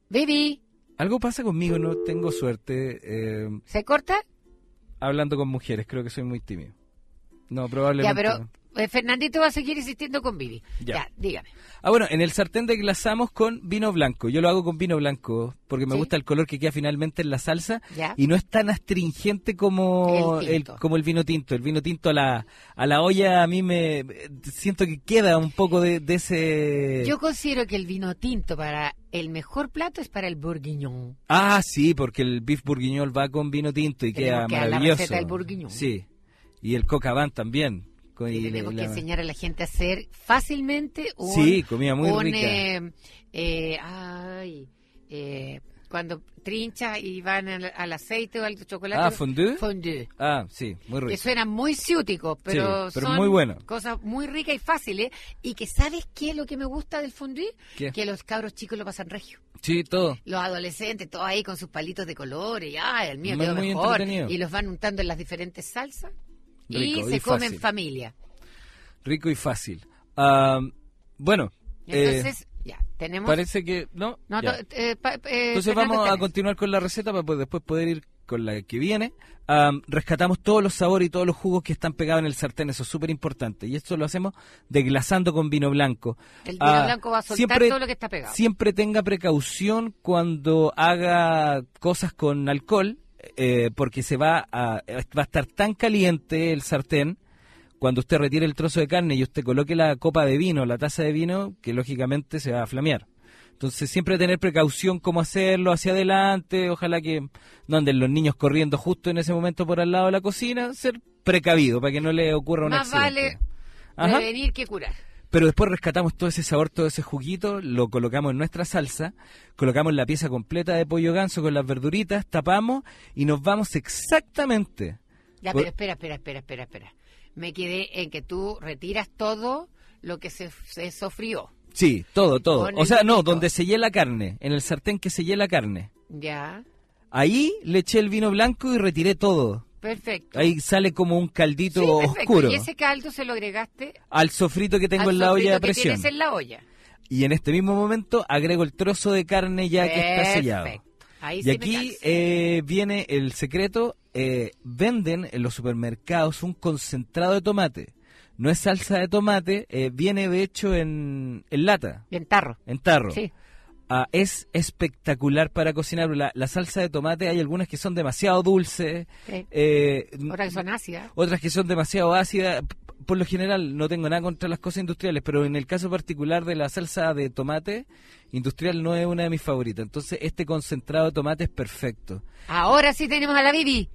Vivi, Algo pasa conmigo, no tengo suerte eh, ¿se corta? hablando con mujeres, creo que soy muy tímido. No, probablemente. Ya, pero eh, Fernandito va a seguir insistiendo con Vivi. Ya. Ya, dígame. Ah, bueno, en el sartén desglasamos con vino blanco. Yo lo hago con vino blanco porque me ¿Sí? gusta el color que queda finalmente en la salsa Ya. y no es tan astringente como El el, tinto. como el vino tinto. El vino tinto a la a la olla a mí me siento que queda un poco de, de ese. Yo considero que el vino tinto para el mejor plato es para el bourguignon. Ah, sí, porque el beef bourguignol va con vino tinto y Tenemos queda que dar la maravilloso. receta del bourguignon. Sí. Y el coca van también. Con- Y y tenemos la- que enseñar a la gente a hacer fácilmente un... Sí, comida muy un, rica. eh, eh, ay, eh, cuando trincha y van al, al aceite o al chocolate. Ah, fondue. Fondue. Ah, sí, muy rico. Que suena muy ciútico, pero, Sí, pero son muy bueno. cosas muy ricas y fáciles. Y que ¿sabes qué es lo que me gusta del fondue? ¿Qué? Que los cabros chicos lo pasan regio. Sí, todo. Los adolescentes, todos ahí con sus palitos de colores, y ay, el mío Muy- quedó muy mejor. entretenido. Y los van untando en las diferentes salsas. Rico y se y comen fácil. en familia. Rico y fácil. Ah, bueno, Entonces, eh, ya, tenemos... parece que no. No, ya. to- eh, pa- eh, Entonces Fernando, vamos a tenés. continuar con la receta para pues, después poder ir con la que viene. Am, rescatamos todos los sabores y todos los jugos que están pegados en el sartén, eso es súper importante. Y esto lo hacemos desglasando con vino blanco. El vino Ah, blanco va a soltar siempre- todo lo que está pegado. Siempre tenga precaución cuando haga cosas con alcohol, eh, porque se va a, va a estar tan caliente el sartén cuando usted retire el trozo de carne y usted coloque la copa de vino, la taza de vino, que lógicamente se va a flamear. Entonces siempre tener precaución cómo hacerlo hacia adelante, ojalá que no anden los niños corriendo justo en ese momento por al lado de la cocina, ser precavido para que no le ocurra un Más accidente. vale Ajá. prevenir que curar. Pero después rescatamos todo ese sabor, todo ese juguito, lo colocamos en nuestra salsa, colocamos la pieza completa de pollo ganso con las verduritas, tapamos y nos vamos exactamente. Ya, por- pero espera, espera, espera, espera, espera. Me quedé en que tú retiras todo lo que se, se sofrió. Sí, todo, todo. Con O el sea, no, vinito. donde sellé la carne, en el sartén que sellé la carne. Ya, Ahí le eché el vino blanco y retiré todo. perfecto. Ahí sale como un caldito Sí, perfecto. oscuro Y ese caldo se lo agregaste al sofrito que tengo al en la olla sofrito de que presión. tienes en la olla. Y en este mismo momento agrego el trozo de carne ya que está sellado. Perfecto. Ahí Y sí me aquí calzo. eh, viene el secreto. eh, venden en los supermercados un concentrado de tomate. No es salsa de tomate, eh, viene de hecho en, en lata, En tarro. en tarro. Sí. Ah, es espectacular para cocinar. La, la salsa de tomate hay algunas que son demasiado dulces, Sí. eh, Ahora que son ácidas. otras que son demasiado ácidas. P- Por lo general no tengo nada contra las cosas industriales, pero en el caso particular de la salsa de tomate industrial no es una de mis favoritas. Entonces este concentrado de tomate es perfecto. Ahora sí tenemos a la Vivi.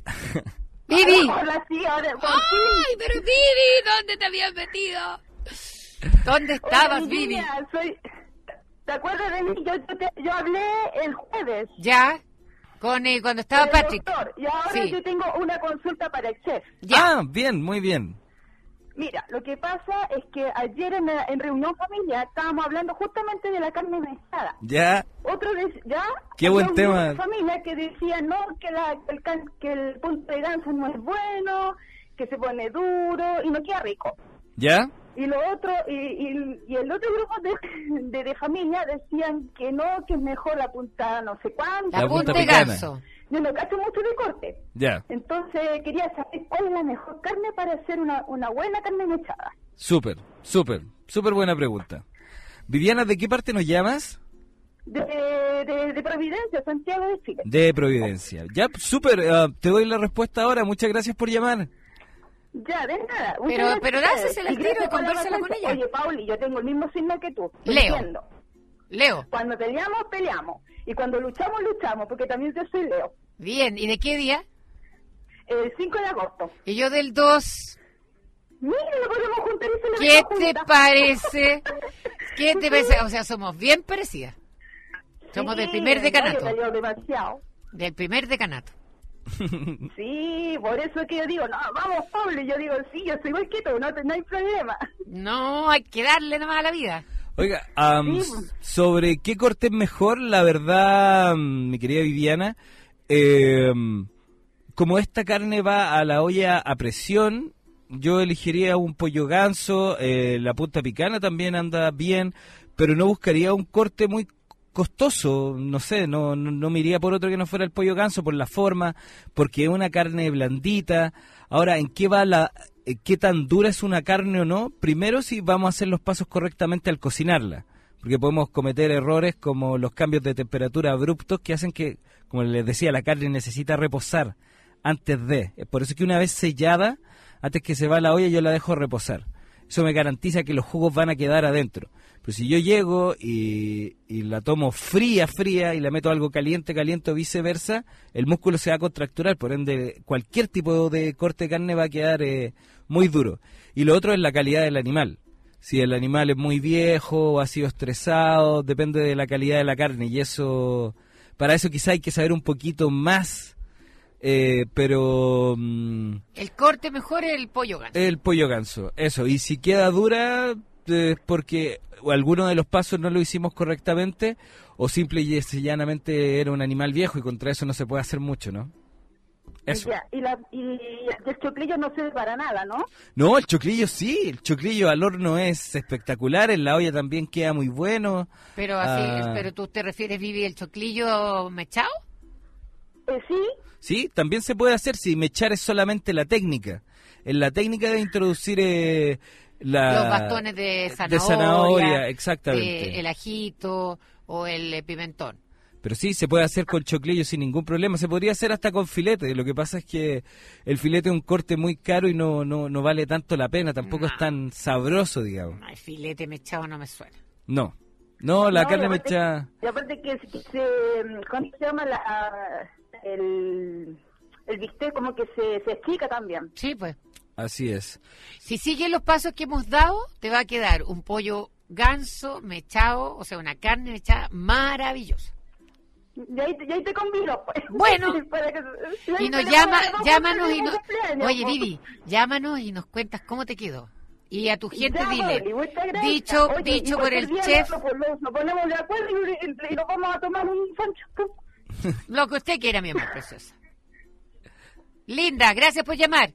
¡Vivi! Hola, sí, ahora, por ¡Ay, pero Vivi! ¿Dónde te habías metido? ¿Dónde estabas, Oye, Vivi? niña, soy... ¿Te acuerdas de mí? Yo, yo, te- yo hablé el jueves. Ya, con eh, cuando estaba con el Patrick. doctor, y ahora Sí. yo tengo una consulta para el chef. Ya. Ah, bien, muy bien. Mira, lo que pasa es que ayer en, la- en reunión familiar estábamos hablando justamente de la carne mechada. Ya, Otro de- ya Qué había buen un tema. grupo de familia que decía no que la, el can- que el punto de ganso no es bueno, que se pone duro y no queda rico. ya. Y lo otro y, y, y el otro grupo de, de, de familia decían que no, que es mejor la punta no sé cuánto. La, La punta punta de picana. ganso. Yo no cacho mucho de corte. Ya, Entonces quería saber cuál es la mejor carne para hacer una, una buena carne mechada. súper, súper, súper buena pregunta. Viviana, ¿de qué parte nos llamas? De, de, de Providencia, Santiago de Chile. De Providencia. Ya, súper, ah, te doy la respuesta ahora. Muchas gracias por llamar. Ya, de nada. Muchas Pero- gracias pero a dásela ustedes. al Y tiro y gracias por la convérsala con paciencia. ella. Oye, Pauli, yo tengo el mismo signo que tú. te Leo. entiendo. Leo. Cuando peleamos, peleamos. Y cuando luchamos, luchamos, porque también yo soy Leo. Bien, ¿y de qué día? El cinco de agosto. Y yo del dos. Mira, lo podemos juntar y ¿Qué celebramos te juntas. parece? ¿Qué te parece? O sea, somos bien parecidas. Somos Sí, del primer no, decanato. yo cayó demasiado. Del primer decanato. Sí, por eso es que yo digo, no, vamos, Pablo. Y yo digo, sí, yo soy igual que tú, no, no hay problema. No, hay que darle nomás a la vida. Oiga, am, Sí. sobre qué corte es mejor, la verdad, mm, mi querida Viviana, eh, como esta carne va a la olla a presión, yo elegiría un pollo ganso, eh, la punta picana también anda bien, pero no buscaría un corte muy costoso, no sé, no, no, no me iría por otro que no fuera el pollo ganso, por la forma, porque es una carne blandita. Ahora, ¿en qué va la, eh, qué tan dura es una carne o no? Primero, si vamos a hacer los pasos correctamente al cocinarla, porque podemos cometer errores como los cambios de temperatura abruptos que hacen que, como les decía, la carne necesita reposar antes de. Es por eso que una vez sellada, antes que se va a la olla, yo la dejo reposar. Eso me garantiza que los jugos van a quedar adentro. Pero si yo llego y, y la tomo fría, fría, y la meto algo caliente, caliente o viceversa, el músculo se va a contracturar, por ende cualquier tipo de corte de carne va a quedar eh, muy duro. Y lo otro es la calidad del animal. Si el animal es muy viejo o ha sido estresado, depende de la calidad de la carne. Y eso, para eso quizá hay que saber un poquito más. Eh, pero mm, el corte mejor es el pollo ganso. El pollo ganso, eso. Y si queda dura, eh, porque alguno de los pasos no lo hicimos correctamente, o simple y llanamente era un animal viejo y contra eso no se puede hacer mucho, ¿no? Eso. Ya, y, la, y el choclillo no sirve para nada, ¿no? No, el choclillo sí, el choclillo al horno es espectacular, en la olla también queda muy bueno. Pero así, Ah, pero tú te refieres, Vivi, el choclillo mechado. Eh, sí. Sí, también se puede hacer si mechar es solamente la técnica. En la técnica de introducir eh, la, Los bastones de zanahoria, de zanahoria, exactamente. de el ajito o el eh, pimentón. Pero sí, se puede hacer con choclillo sin ningún problema. Se podría hacer hasta con filete. Lo que pasa es que el filete es un corte muy caro y no no, no vale tanto la pena. Tampoco No. es tan sabroso, digamos. No, el filete mechado no me suena. No. No, la No, carne y aparte- mechada... Y aparte que, que se, ¿cómo se llama? La, el, el bistec como que se, se estica también. Sí, pues. Así es. Si sigues los pasos que hemos dado, te va a quedar un pollo ganso mechado, o sea, una carne mechada maravillosa. Y ahí, y ahí te convido, pues. Bueno. Para que- Y nos te llama, pongo dos llámanos y cumpleaños, nos... cumpleaños, Oye, pues. Vivi, llámanos y nos cuentas cómo te quedó. Y a tu gente Ya, dile, Pauli, muchas gracias. dicho, Oye, y dicho por el cualquier día chef, Nos, nos- nos ponemos de acuerdo y, y- y nos vamos a tomar un sancho. lo que usted quiera, mi amor preciosa. Linda, gracias por llamar.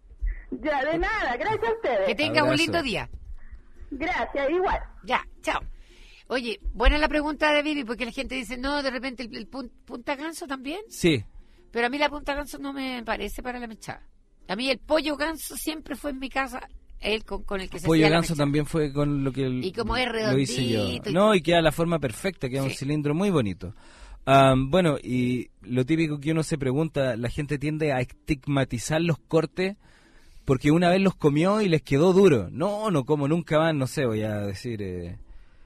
Ya, de nada, gracias a ustedes. Que tengas un Abrazo. lindo día. Gracias, igual. Ya, chao. Oye, buena la pregunta de Vivi, porque la gente dice, no, de repente el, el pun- punta ganso también. Sí. Pero a mí la punta ganso no me parece para la mechada. A mí el pollo ganso siempre fue en mi casa el con, con el que se Pollo hacía la ganso mechada. también fue con lo que el- Y como es lo hice yo. redondito y- No, y queda la forma perfecta, queda un Sí. cilindro muy bonito. Am, bueno, y lo típico que uno se pregunta, la gente tiende a estigmatizar los cortes porque una vez los comió y les quedó duro. No, no como nunca más, no sé, voy a decir eh,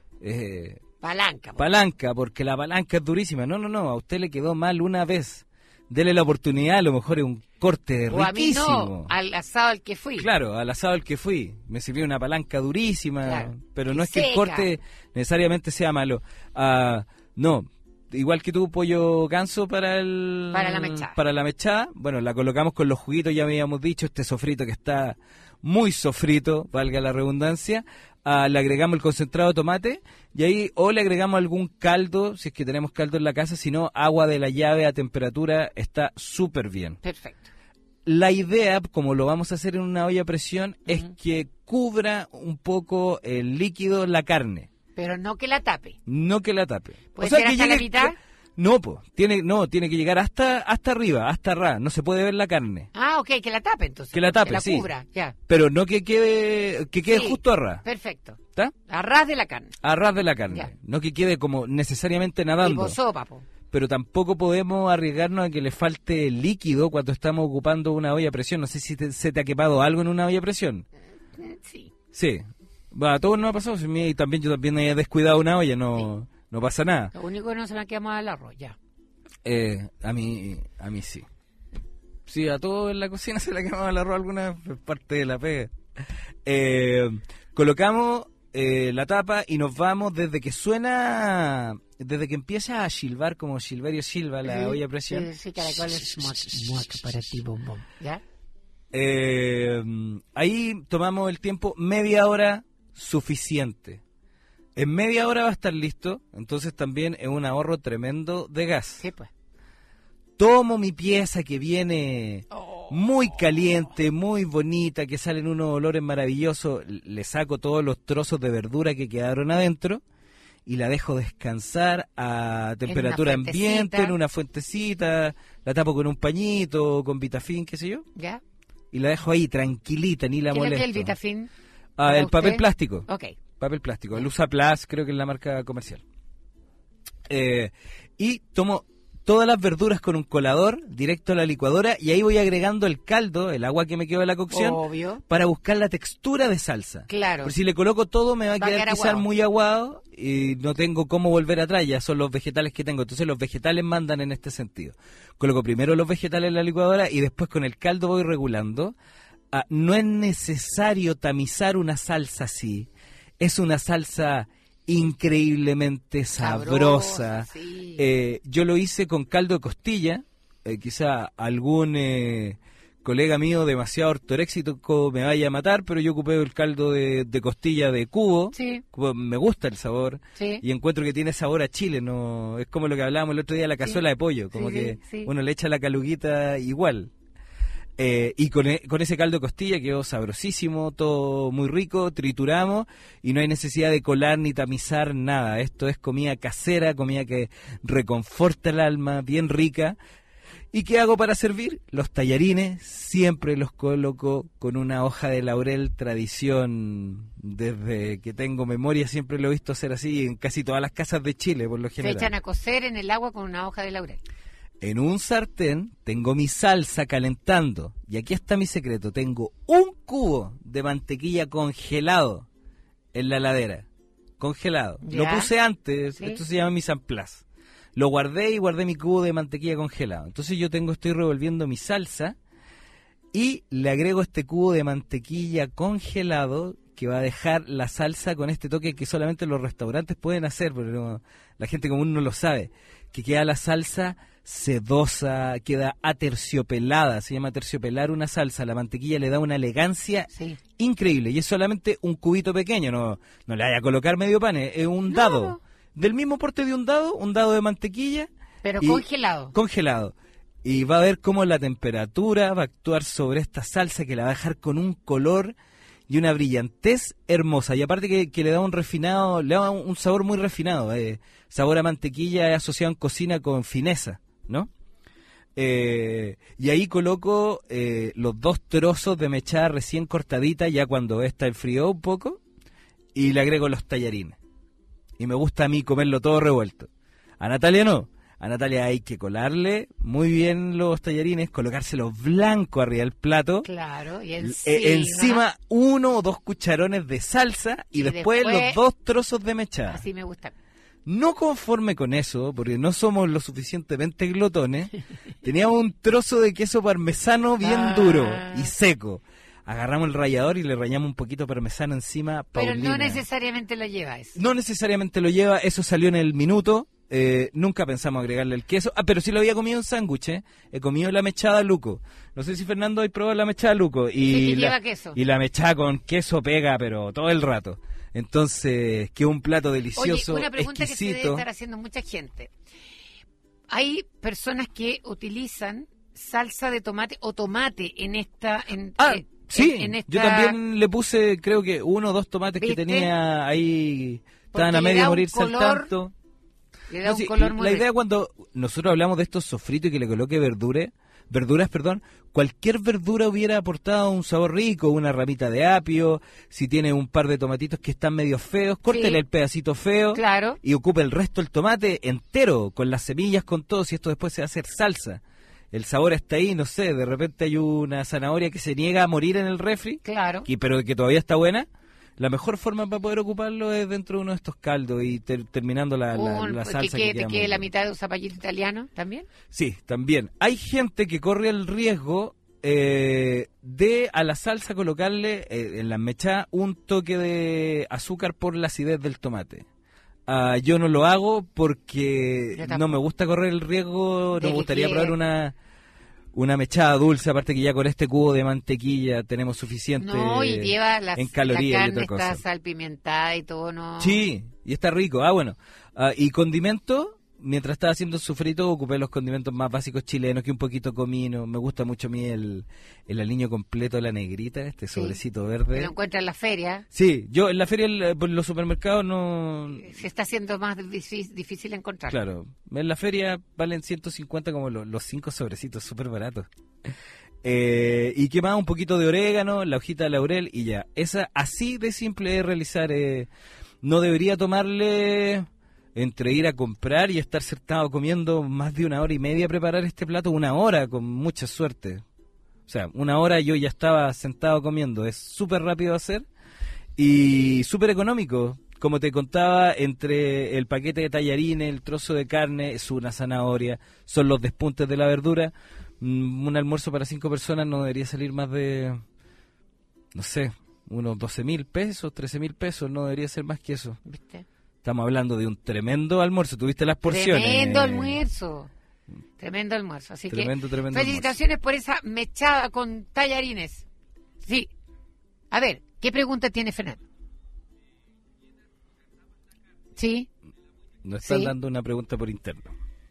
eh, Palanca. po. palanca, porque la palanca es durísima. No, no, no, a usted le quedó mal una vez. Dele la oportunidad, a lo mejor es un corte O a mí riquísimo. no, al asado al que fui. Claro, al asado al que fui. Me sirvió una palanca durísima, Claro. pero Y no es que el seca. corte necesariamente sea malo. Ah, no, igual que tu pollo ganso para el Para la mechada. para la mechada, bueno, la colocamos con los juguitos, ya habíamos dicho, este sofrito que está muy sofrito, valga la redundancia. Ah, le agregamos el concentrado de tomate y ahí o le agregamos algún caldo, si es que tenemos caldo en la casa, si no, agua de la llave a temperatura, está súper bien. Perfecto. La idea, como lo vamos a hacer en una olla a presión, es que cubra un poco el líquido la carne, Pero no que la tape. no que la tape. ¿Puede ser hasta la mitad? No, po, tiene, no, tiene que llegar hasta hasta arriba, hasta ras, no se puede ver la carne. Ah, ok, que la tape entonces. Que la tape, Que la sí. cubra, ya. Pero no que quede que quede Sí. justo a ras, Perfecto. ¿está? A ras de la carne. A ras de la carne, Ya. no que quede como necesariamente nadando. Tipo sopa, po. Pero tampoco podemos arriesgarnos a que le falte líquido cuando estamos ocupando una olla a presión. No sé si te- se te ha quemado algo en una olla a presión. Sí. Sí. Bueno, a todos nos ha pasado. Si me- Y también yo también he descuidado una olla, no, no pasa nada. Lo único que no se me ha quedado mal el arroz, ya. Eh, a mí a mí sí. Sí, a todos en la cocina se le ha quemado el arroz alguna vez, es parte de la pega. Eh, colocamos eh, la tapa y nos vamos desde que suena, desde que empieza a silbar como Silverio Silva la olla a presión. Sí, sí, caracoles, muac, muac para ti, bombón. ¿Ya? Eh, ahí tomamos el tiempo, media hora suficiente. En media hora va a estar listo, entonces también es un ahorro tremendo de gas. Sí, pues. Tomo mi pieza que viene muy caliente, muy bonita, que salen unos olores maravillosos, le saco todos los trozos de verdura que quedaron adentro y la dejo descansar a temperatura En una ambiente, fuentecita. en una fuentecita, la tapo con un pañito, con Vitafin, qué sé yo, ¿Ya? y la dejo ahí tranquilita, ni la ¿Qué es lo que molesto. es el Vitafin? Ah, para el papel usted? plástico. Ok. Papel plástico. El Usaplas, creo que es la marca comercial. Eh, y tomo todas las verduras con un colador directo a la licuadora y ahí voy agregando el caldo, el agua que me quedó de la cocción, Obvio. para buscar la textura de salsa. Claro. Porque si le coloco todo me va a Va a quedar quedar quizás aguado. muy aguado y no tengo cómo volver atrás, ya son los vegetales que tengo. Entonces los vegetales mandan en este sentido. Coloco primero los vegetales en la licuadora y después con el caldo voy regulando. Ah, no es necesario tamizar una salsa así. Es una salsa increíblemente sabrosa. Sabrosa, sí. Eh, yo lo hice con caldo de costilla. Eh, quizá algún eh, colega mío demasiado ortoréxico me vaya a matar, pero yo ocupé el caldo de, de costilla de cubo. Sí. Cubo, me gusta el sabor Sí. y encuentro que tiene sabor a chile. No es como lo que hablábamos el otro día de la cazuela de pollo, como Sí, que sí, sí. uno le echa la caluguita igual. Eh, y con, e- con ese caldo de costilla quedó sabrosísimo, todo muy rico, trituramos y no hay necesidad de colar ni tamizar nada. Esto es comida casera, comida que reconforta el alma, bien rica. ¿Y qué hago para servir? Los tallarines siempre los coloco con una hoja de laurel, tradición desde que tengo memoria, siempre lo he visto hacer así en casi todas las casas de Chile, por lo Se general. echan a cocer en el agua con una hoja de laurel. En un sartén tengo mi salsa calentando. Y aquí está mi secreto. Tengo un cubo de mantequilla congelado en la heladera. Congelado. Ya. Lo puse antes. Sí. Esto se llama mise en place. Lo guardé y guardé mi cubo de mantequilla congelado. Entonces yo tengo, estoy revolviendo mi salsa y le agrego este cubo de mantequilla congelado que va a dejar la salsa con este toque que solamente los restaurantes pueden hacer, pero no- la gente común no lo sabe. Que queda la salsa sedosa, queda aterciopelada, se llama aterciopelar una salsa, la mantequilla le da una elegancia Sí. increíble y es solamente un cubito pequeño, no, no le vaya a colocar medio pan, es es un No, dado, no. del mismo porte de un dado, un dado de mantequilla. Pero y- congelado. Congelado. Y va a ver cómo la temperatura va a actuar sobre esta salsa que la va a dejar con un color y una brillantez hermosa. Y aparte que, que le da un refinado, le da un, un sabor muy refinado. eh. Sabor a mantequilla es asociado en cocina con fineza, ¿no? Eh, y ahí coloco eh, los dos trozos de mechada recién cortadita, ya cuando esta enfrió un poco, y le agrego los tallarines. Y me gusta a mí comerlo todo revuelto. A Natalia no. A Natalia hay que colarle muy bien los tallarines, colocárselos blancos arriba del plato. Claro. Y Eh, encima. encima uno o dos cucharones de salsa y, Y después, después- los dos trozos de mechada. Así me gusta. No conforme con eso, porque no somos lo suficientemente glotones, teníamos un trozo de queso parmesano bien Ah. duro y seco. Agarramos el rallador y le rayamos un poquito parmesano encima. Pero Paulina. no necesariamente lo lleva eso. No necesariamente lo lleva, eso salió en el minuto. Eh, nunca pensamos agregarle el queso. Ah, pero sí lo había comido en sándwich, ¿eh? He comido la mechada Luco. No sé si Fernando ha probado la mechada Luco. Y Sí, que la, lleva queso. Y la mechada con queso pega, pero todo el rato. Entonces, que un plato delicioso, Oye, una pregunta que se debe exquisito. estar haciendo mucha gente. Hay personas que utilizan salsa de tomate o tomate en esta... En, Ah, eh, sí, en- en esta- yo también le puse, creo que uno o dos tomates ¿Viste? que tenía ahí, estaban Porque a le medio da un morirse al color tanto. Le da No, un sí, color muy la idea rico. cuando nosotros hablamos de estos sofritos y que le coloque verdure, verduras, perdón, cualquier verdura hubiera aportado un sabor rico, una ramita de apio, si tiene un par de tomatitos que están medio feos, córtele Sí. el pedacito feo Claro. y ocupe el resto del tomate entero, con las semillas, con todo, si esto después se va a hacer salsa. El sabor está ahí, no sé, de repente hay una zanahoria que se niega a morir en el refri, Claro. y, pero que todavía está buena. La mejor forma para poder ocuparlo es dentro de uno de estos caldos y ter- terminando la, la- Un- la que, salsa. que, que te queda quede muy la buena. mitad de un zapallito italiano también. Sí, también. Hay gente que corre el riesgo eh, de a la salsa colocarle eh, en la mecha un toque de azúcar por la acidez del tomate. Ah, yo no lo hago porque Yo tampoco. no me gusta correr el riesgo, no De me que gustaría quede- probar una una mechada dulce, aparte que ya con este cubo de mantequilla tenemos suficiente No, y lleva las, en calorías la y carne otra está cosa. salpimentada y todo, ¿no? Sí, y está rico. Ah, bueno. Ah, y condimento, mientras estaba haciendo el sofrito, ocupé los condimentos más básicos chilenos, que un poquito comino. Me gusta mucho a mí el, el aliño completo de la negrita, este Sí. sobrecito verde. Que lo encuentra en la feria. Sí, yo en la feria, el- por los supermercados no... Se está haciendo más difícil, difícil encontrar. Claro, en la feria valen ciento cincuenta como lo- los cinco sobrecitos, súper baratos. Eh, y qué más, un poquito de orégano, la hojita de laurel y ya. Esa así de simple es realizar. Eh, no debería tomarle entre ir a comprar y estar sentado comiendo más de una hora y media preparar este plato, una hora con mucha suerte. O sea, una hora yo ya estaba sentado comiendo. Es súper rápido de hacer y súper económico. Como te contaba, entre el paquete de tallarines, el trozo de carne, es una zanahoria, son los despuntes de la verdura. Mm, Un almuerzo para cinco personas no debería salir más de, no sé, unos doce mil pesos, trece mil pesos, no debería ser más que eso. ¿Viste? Estamos hablando de un tremendo almuerzo. ¿Tuviste las porciones? Tremendo almuerzo. Tremendo almuerzo. Así Tremendo, que tremendo felicitaciones por esa mechada con tallarines. Sí. A ver, ¿qué pregunta tiene Fernando? Sí. Nos están Sí. dando una pregunta por interno.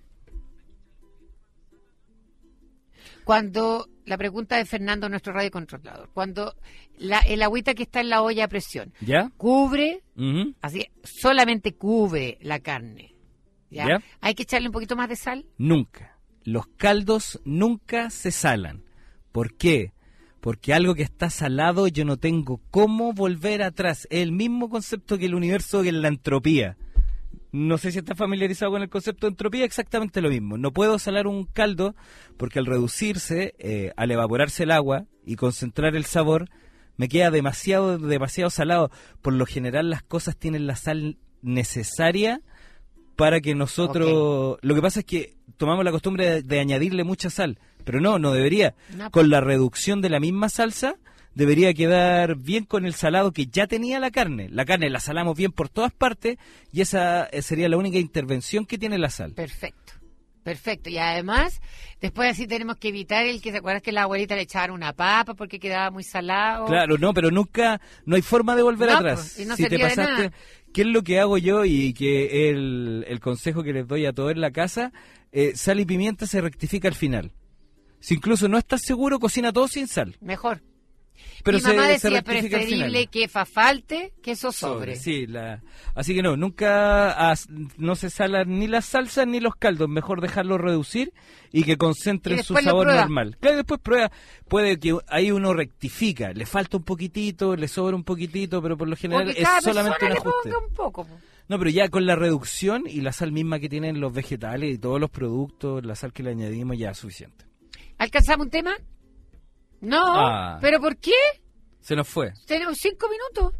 Cuando la pregunta de Fernando, nuestro radiocontrolador, cuando la, el agüita que está en la olla a presión ¿Ya? cubre, Ujú. así solamente cubre la carne, ¿ya? ¿Ya? ¿Hay que echarle un poquito más de sal? Nunca. Los caldos nunca se salan. ¿Por qué? Porque algo que está salado yo no tengo cómo volver atrás. Es el mismo concepto que el universo, que es la entropía. No sé si estás familiarizado con el concepto de entropía, exactamente lo mismo. No puedo salar un caldo porque al reducirse, eh, al evaporarse el agua y concentrar el sabor, me queda demasiado, demasiado salado. Por lo general las cosas tienen la sal necesaria para que nosotros... Lo que pasa es que tomamos la costumbre de, de añadirle mucha sal, pero no, no debería. No. Con la reducción de la misma salsa, debería quedar bien con el salado que ya tenía la carne. La carne la salamos bien por todas partes y esa eh, sería la única intervención que tiene la sal. Perfecto, perfecto. Y además, después así tenemos que evitar el que, ¿te acuerdas que la abuelita le echaban una papa porque quedaba muy salado? Claro, no, pero nunca, no hay forma de volver No, atrás. pues, y no si te servía de pasaste, nada. ¿qué es lo que hago yo y que el, el consejo que les doy a todos en la casa? Eh, sal y pimienta se rectifica al final. Si incluso no estás seguro, cocina todo sin sal. Mejor. Pero Mi mamá se, se decía rectifica al preferible final. que fa falte que eso sobre. Sí, la... así que no, nunca as- no se salan ni las salsas ni los caldos, mejor dejarlo reducir y que Y concentren su después lo sabor prueba. normal. Claro, después prueba, puede que ahí uno rectifica, le falta un poquitito, le sobra un poquitito, pero por lo O general que es cada solamente un persona le ajuste. ponga un poco. po. No, pero ya con la reducción y la sal misma que tienen los vegetales y todos los productos, la sal que le añadimos ya es suficiente. ¿Alcanzamos un tema? No, Ah. ¿pero por qué? Se nos fue. Tenemos cinco minutos.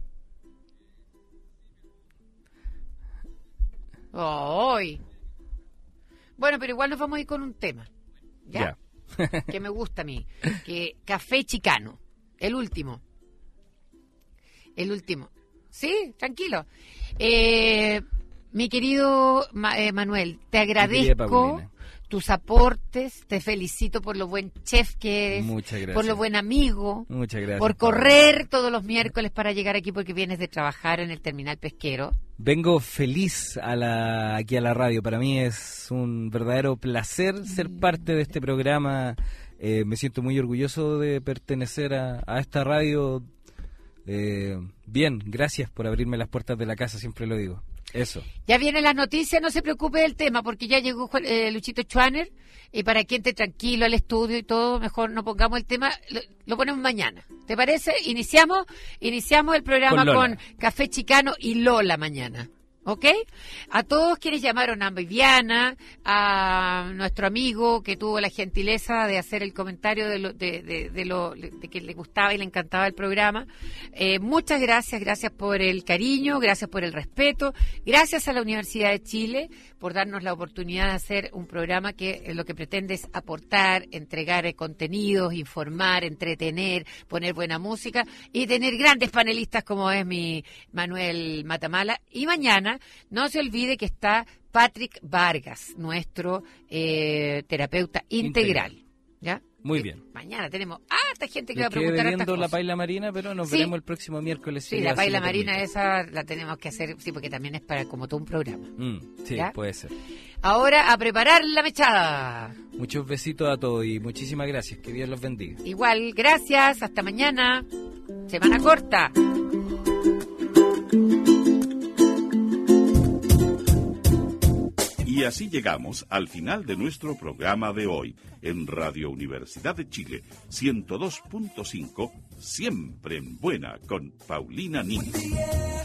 Hoy. Bueno, pero igual nos vamos a ir con un tema. ¿Ya? Ya. Que me gusta a mí. Que Café Chicano. El último. El último. Sí, tranquilo. Eh, mi querido Ma- eh, Manuel, te querida agradezco Paulina. tus aportes, te felicito por lo buen chef que eres, Muchas gracias. por lo buen amigo, Muchas gracias. por correr todos los miércoles para llegar aquí porque vienes de trabajar en el terminal pesquero. Vengo feliz a la, aquí a la radio. Para mí es un verdadero placer ser parte de este programa. Eh, me siento muy orgulloso de pertenecer a, a esta radio. Eh, bien, gracias por abrirme las puertas de la casa, siempre lo digo. Eso. Ya vienen las noticias, no se preocupe del tema, porque ya llegó Juan- eh, Luchito Schwaner, y para que entre tranquilo al estudio y todo, mejor no pongamos el tema, lo, lo ponemos mañana. ¿Te parece? Iniciamos iniciamos el programa Con Lola. con Café Chicano y Lola mañana. ¿Ok? A todos quienes llamaron, a Viviana, a nuestro amigo que tuvo la gentileza de hacer el comentario de, lo, de, de, de lo de que le gustaba y le encantaba el programa. Eh, muchas gracias, gracias por el cariño, gracias por el respeto, gracias a la Universidad de Chile por darnos la oportunidad de hacer un programa que eh, lo que pretende es aportar, entregar eh, contenidos, informar, entretener, poner buena música y tener grandes panelistas como es mi Manuel Matamala. Y mañana no se olvide que está Patrick Vargas, nuestro eh, terapeuta integral. ¿Ya? Muy Eh, bien. Mañana tenemos harta gente que Les va a quedé preguntar debiendo hartas la cosas. paila marina, pero nos Sí. veremos el próximo miércoles. Sí, si la así paila lo marina permite. esa la tenemos que hacer, sí, porque también es para como todo un programa. Mm, sí, ¿Ya? puede ser. Ahora a preparar la mechada. Muchos besitos a todos y muchísimas gracias. Que Dios los bendiga. Igual, gracias, hasta mañana. Semana corta. Y así llegamos al final de nuestro programa de hoy en Radio Universidad de Chile ciento dos punto cinco, siempre en buena con Paulina Nin.